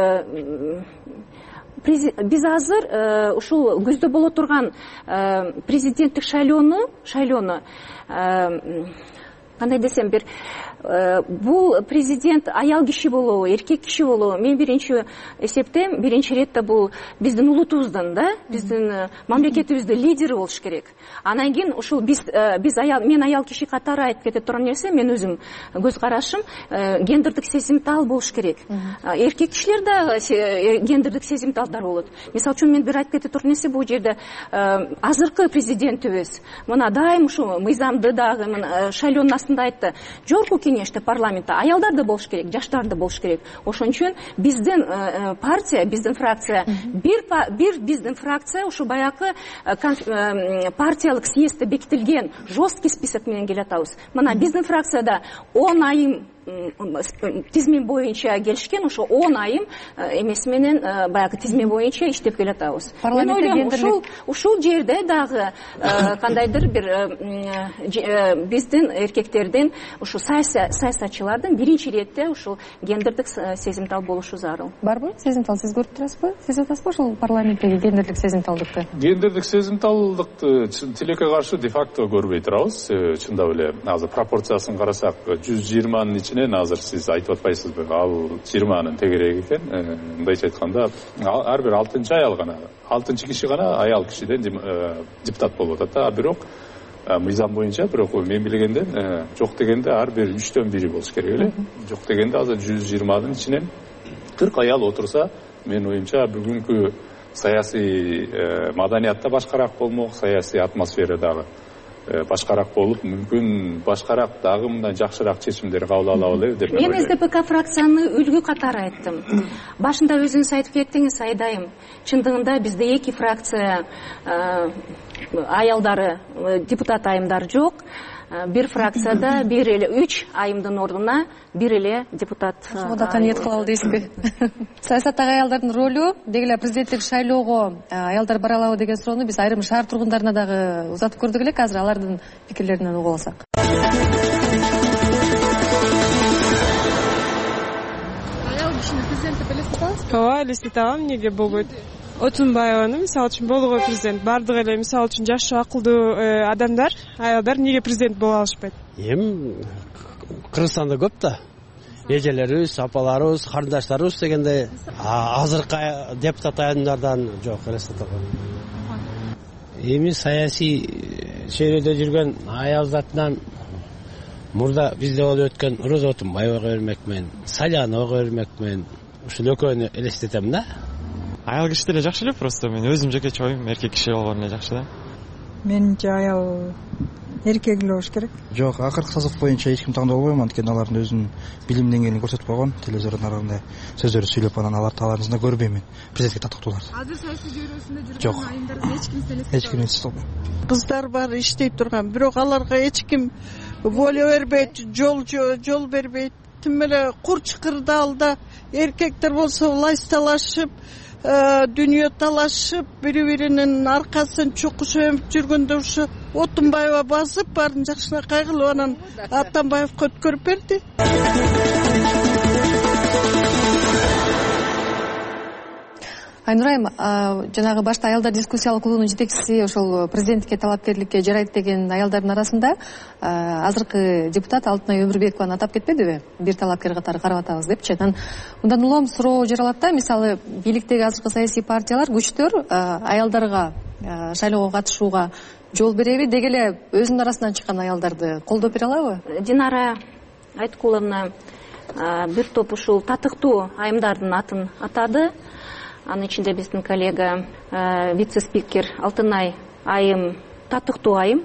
биз азыр ушул көздө боло турган президенттик шайлоону шайлоону кандай десем, бир бул президент аял киши болобу, эркек киши болобу, мен биринчи эсептейм, биринчи иретте бул биздин улутубуздун, да, биздин мамлекетибиздин лидери болуш керек. Анан кийин ушул биз биз аял, мен аял киши катары айтып кете турган нерсе, мен өзүм көз карашым гендердик сезимтал болуш керек. Эркек кишилер да гендердик сезимталдар болот. Мисалы үчүн мен бир айтып кете турган нерсе, бул жерде азыркы президентибиз мына дайым ушул мыйзамды дагы мына шайлоонун астында айтты. Жогорку кеңеште, парламентте аялдар да болуш керек, жаштар да болуш керек. Ошон үчүн биздин партия, биздин фракция, бир бир биздин фракция ушу баягы партиялык съездде бекитилген жесткий список менен келатабыз. Мына биздин фракцияда он айым тизме боюнча келишкен, ошо он айым эмеси менен баягы тизме боюнча иштеп келатабыз. Мен ойлойм, ушул ушул жерде дагы кандайдыр бир биздин эркектердин, ушу саясатчылардын биринчи иретте ушул гендердик сезимтал болушу зарыл. Барбы? Сезимтал сиз көрүп турасызбы? Сиз атасызбы ушул парламенттеги гендердик сезимталдыкты? Гендердик сезимталдыкты тилекке каршы де-факто көрбөй турабыз. Чындап эле азыр пропорциясын карасак, жүз жыйырманын ичинен азыр сиз айтып атпайсызбы, ал жыйырманын тегереги экен. Мындайча айтканда, ар бир алтынчы аял гана, алтынчы киши гана аял кишиден депутат болуп атат да. Бирок мыйзам боюнча, бирок мен билгенден жок дегенде ар бир үчтөн бири болуш керек эле. Жок дегенде азыр жүз жыйырманын ичинен кырк аял отурса, мен оюмча бүгүнкү саясий маданиятта башкараак болмок, саясий атмосфера дагы башкараак болуп, мүмкүн башкараак дагы мындан жакшыраак чечимдер кабыл ала алабыз деп. Мен СДПК фракцияны үлгү катары айттым. Башында өзүңүз айтып кеттиңиз, Айдайым. Чындыгында бизде эки фракция аялдары, депутат айымдар жок. Бир фракцияда бир эле үч айымдын ордуна бир эле депутат. Ошого да каниет кылалы дейсизби? Саясаттагы аялдардын ролу, деги эле президенттик шайлоого аялдар бара алабы деген суроону биз айрым шаар тургундарына дагы узатып көрдүк элек. Азыр алардын пикирлеринен угуп алсак. Аял кишини президентти элестете аласызбы? Ооба, элестете алам. Эмнеге болбойт? Отунбаеваны, мисалы үчүн, болгой президент. Бардык эле мисалы үчүн жашы акылдуу адамдар, аялдар эмнеге президент боло алышпайт? Эми Кыргызстанда көп да. Эжелерибиз, апаларыбыз, карындаштарыбыз дегенде азыркы депутат айымдардан жок элестете алам. Эми саясий чөйрөдө жүргөн аялдардан мурда бизде болуп өткөн Роза Отунбаевага бермекмин, Саляновага бермекмин. Ушул экөөнү элестетем да. Аял киши деле жакшы эле, просто мен өзүм жеке оюм, эркек киши болгон эле жакшы да. Менимче аял эркек эле болуш керек. Жок, акыркы созок боюнча эч ким тандоо болбойм, анткени алардын өзүнүн билим деңгээлин көрсөтүп койгон, телевизордун араларында сөздөрү сөйлөп анан алар талаарында көрбөйм мен президентке таттыктууларды. Азыр саясий чөйрөсүндө жүргөн айымдарды эч ким элестете эч ким элестете албайм. Кыздар бар иштей турган, бирок аларга эч ким воля бербейт, жол жол бербейт. Тим эле кур чыкырда алда эркектер болсо лайсталашып, дүнүйө талашып бири биринин аркасын чукуш эмип жүргөндө ушу Отунбаева басып баарын жакшына кайгылып анан Атамбаевге өткөрүп берди. Айнур айым, жанагы башта аялдар дискуссиялык клубунун жетекчиси ошол президенттикке талапкерликке жарайт деген аялдардын арасында азыркы депутат Алтынай Өмүрбекованы атап кетпедиби? Бир талапкер катары карап атабыз депчи. Анан мындан улам суроо жаралат да, мисалы бийликтеги азыркы саясий партиялар, күчтөр аялдарга шайлоого катышууга жол береби, деги эле өзүнүн арасынан чыккан аялдарды колдоп бере алабы? Динара Айткуловна бир топ ушул татыктуу айымдардын атын атады. Анын ичинде биздин коллега вице-спикер Алтынай айым татыктуу айым.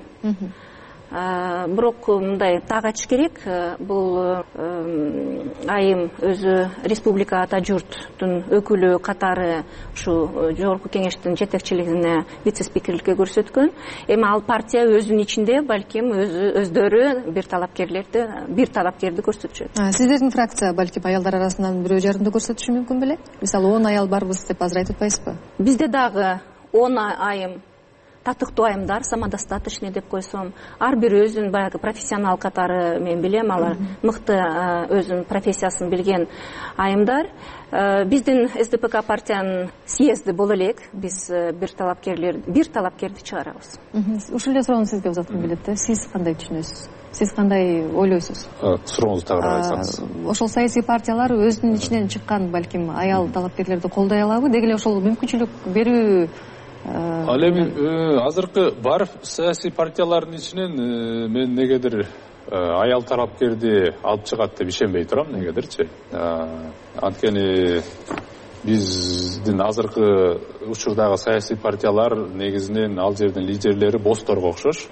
Бирок мындай так айтыш керек, бул айым өзү республика ата журттун өкүлү катары ушу жогорку кеңештин жетекчилигине вице-спикерликке көрсөткөн. Эми ал партия өзүнүн ичинде балким өздөрү бир талапкерлерди, бир талапкерди көрсөтүшөт. Сиздердин фракция балким аялдар арасынан бирөө жарымды көрсөтүшү мүмкүн беле? Мисалы он аял барбыз деп азыр айтып атпайсызбы? Бизде дагы он айым татыктуу айымдар, самодостаточный деп койсом, ар бир өзүнүн баягы профессионал катары мен билем, алар мыкты өзүнүн профессиясын билген айымдар. Биздин СДПК партиянын съезди боло элек, биз бир талапкерлер, бир талапкерди чыгарабыз. Ушул эле суроону сизге узаткым келет да. Сиз кандай түшүнөсүз? Сиз кандай ойлойсуз? Сурооңузду тагырааак айтсаңыз. Ошол саясий партиялар өзүнүн ичинен чыккан балким аял талапкерлерди колдой алабы? Деги эле ошол мүмкүнчүлүк берүү. Ал эми азыркы бар саясий партиялардын ичинен мен негедир аял талапкерди алып чыгат деп ишенбей турам, негедирчи. Анткени биздин азыркы учурдагы саясий партиялар негизинен ал жердин лидерлери босторго окшош.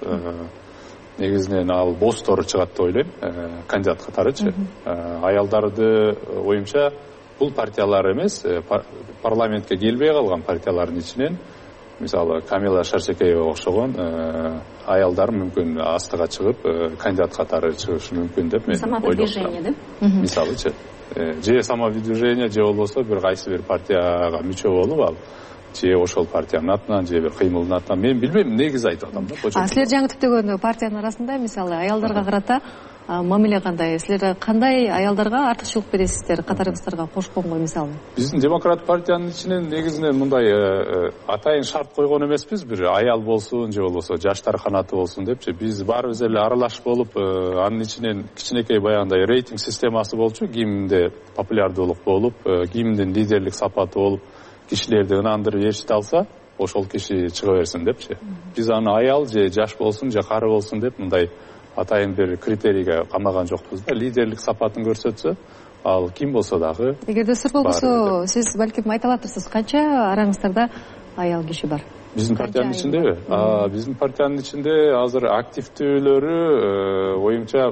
Негизинен ал бостор чыгат деп ойлойм, кандидат катарычы. Аялдарды оюмча бул партиялар эмес, парламентке келбей калган партиялардын ичинен, мисалы Камила Шаршекеева окшогон аялдар мүмкүн астыга чыгып, кандидат катары чыгышы мүмкүн деп мен ойлойм. Самовыдвижение деп? Мисалычы, же самовыдвижение, же болбосо бир кайсы бир партияга мүчө болуп алып, же ошол партиянын атынан, же бир кыймылдын атынан, мен билбейм, негизи айтып атам да. А силер жаңы түптөгөн партиянын арасында мисалы аялдарга карата мамиле кандай? Силер кандай аялдарга артыкчылык бересиздер катарыңыздарга кошконго мисалы? Биздин демократ партиянын ичинен негизинен мындай атайын шарт койгон эмеспиз, бир аял болсун же болбосо жаштар канаты болсун депчи. Биз баарыбыз эле аралаш болуп, анын ичинен кичинекей баягындай рейтинг системасы болчу, кимде популярдуулук болуп, кимдин лидерлик сапаты болуп, кишилерди ынандырып ээрчите алса, ошол киши чыга берсин депчи. Биз аны аял же жаш болсун же кары болсун деп мындай атайын бир критерийге камаган жокпуз да. Лидерлик сапатын көрсөтсө, ал ким болсо дагы. Эгерде сыр болбосо, сиз балким айта алатырсыз, канча араңыздарда аял киши бар? Биздин партиянын ичиндеби? Биздин партиянын ичинде азыр активдүүлөрү оюмча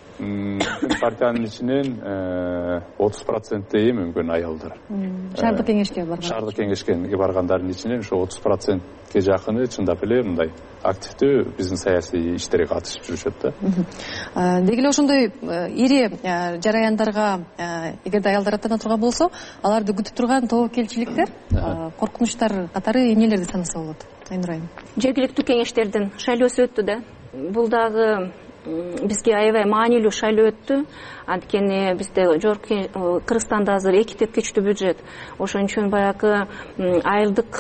партиянын ичинен отуз проценттей мүмкүн аялдар. Шаардык кеңешке барган. Шаардык кеңешке баргандардын ичинен ошо отуз процентке жакыны чындап эле мындай активдүү биздин саясий иштерге катышып жүрүшөт да. Деги эле ошондой ири жараяндарга эгерде аялдар аттана турган болсо, аларды күтүп турган тобокелчиликтер, коркунучтар катары эмнелерди санаса болот? Айнур айым. Жергиликтүү кеңештердин шайлоосу өттү да. Бул дагы бизге аябай маанилүү шайлоо өттү. Анткени бизде жогорку Кыргызстанда азыр эки теп күчтүү бюджет. Ошон үчүн баягы айылдык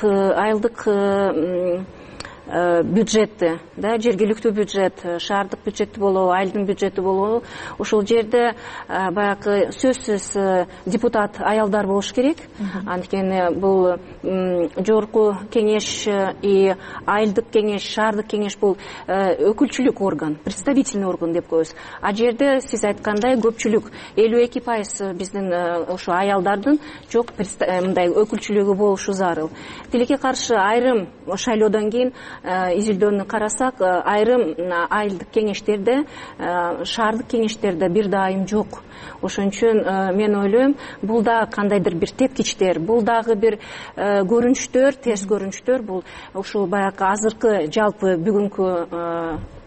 айылдык бюджетти, да, жергиликтүү бюджет, шаардык бюджети болобу, айылдын бюджети болобу, ошол жерде баягы сөзсүз депутат аялдар болуш керек. Анткени бул жогорку кеңеш и айылдык кеңеш, шаардык кеңеш бул өкүлчүлүк орган, представительный орган деп коебуз. А жерде сиз айткандай көпчүлүк элүү эки пайыз биздин ошо аялдардын жок мындай өкүлчүлүгү болушу зарыл. Тилекке каршы айрым шайлоодон кийин изилдөөнү карасак, айрым айылдык кеңештерде, шаардык кеңештерде бир дайым жок. Ошон үчүн мен ойлойм, бул да кандайдыр бир тепкичтер, бул дагы бир көрүнүштөр, терс көрүнүштөр, бул ушул баягы азыркы жалпы бүгүнкү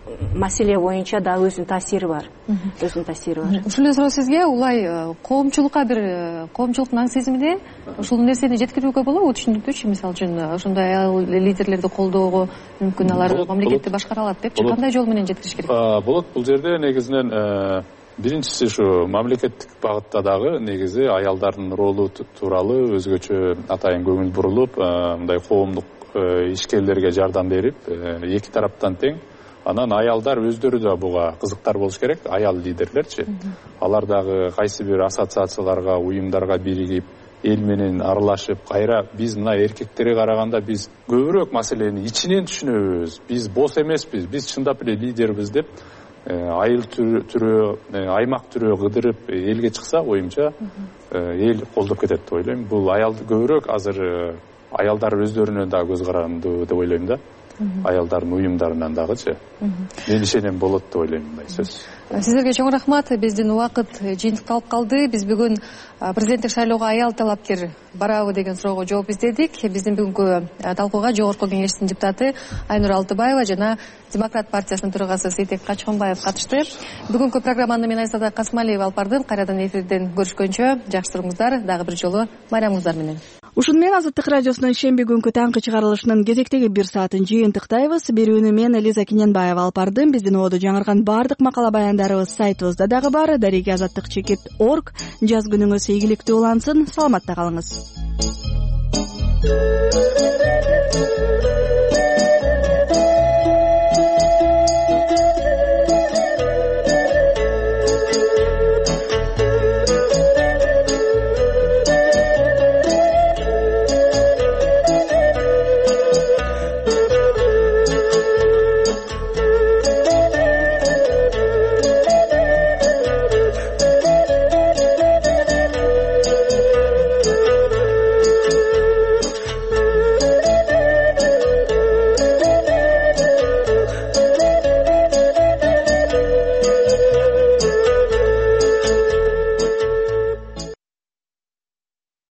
маселе боюнча дагы өзүнүн таасири бар өзүнүн таасири бар. Ушул эле суроо сизге, улай коомчулукка бир коомчулуктун аң сезимине ушул нерсени жеткирүүгө болобу? Түшүндүрчү, мисалы үчүн ошондой аял лидерлерди колдоого мүмкүн, алар мамлекетти башкара алат депчи, кандай жол менен жеткириш керек? Болот, бул жерде негизинен биринчиси ушу мамлекеттик багытта дагы негизи аялдардын ролу тууралуу өзгөчө атайын көңүл бурулуп, мындай коомдук ишкерлерге жардам берип, эки тараптан тең. Анан аялдар өздөрү да буга кызыктар болуш керек, аял лидерлерчи. Алар дагы кайсы бир ассоциацияларга, уюмдарга биригип, эл менен аралашып, кайра биз мына эркектерге караганда биз көбүрөөк маселени ичинен түшүнөбүз. Биз бос эмеспиз, биз чындап эле лидербиз деп айыл түрөө, аймак түрөө кыдырып элге чыкса, оюмча эл колдоп кетет деп ойлойм. Бул аялды көбүрөөк азыр аялдар өздөрүнө да көз карандуу деп ойлойм да. Аялдардын уюмдарынан дагычы. Мен ишенем болот деп ойлойм мындай сөз. Сиздерге чоң рахмат. Биздин убакыт жыйынтыкталып калды. Биз бүгүн президенттик шайлоого аял талапкер барабы деген суроого жооп издедик. Биздин бүгүнкү талкууга Жогорку Кеңештин депутаты Айнура Алтыбаева жана Демократ партиясынын төрагасы Сейтек Качконбаев катышты. Бүгүнкү программаны мен Айсада Касмалиева алып бардым. Кайрадан эфирден көрүшкөнчө жакшы туруңуздар. Дагы бир жолу байрамыңыздар менен. Ушуну менен Азаттык радиосунун шемби күнкү таңкы чыгарылышынын кезектеги бир саатын жыйынтыктайбыз. Берүүнү мен Элиза Киненбаева алып бардым. Биздин ободо жаңырган баардык макала баяндарыбыз сайтыбызда дагы бар. дареги азаттык чекит точка орг. Жаз күнүңүз ийгиликтүү улансын. Саламатта калыңыз.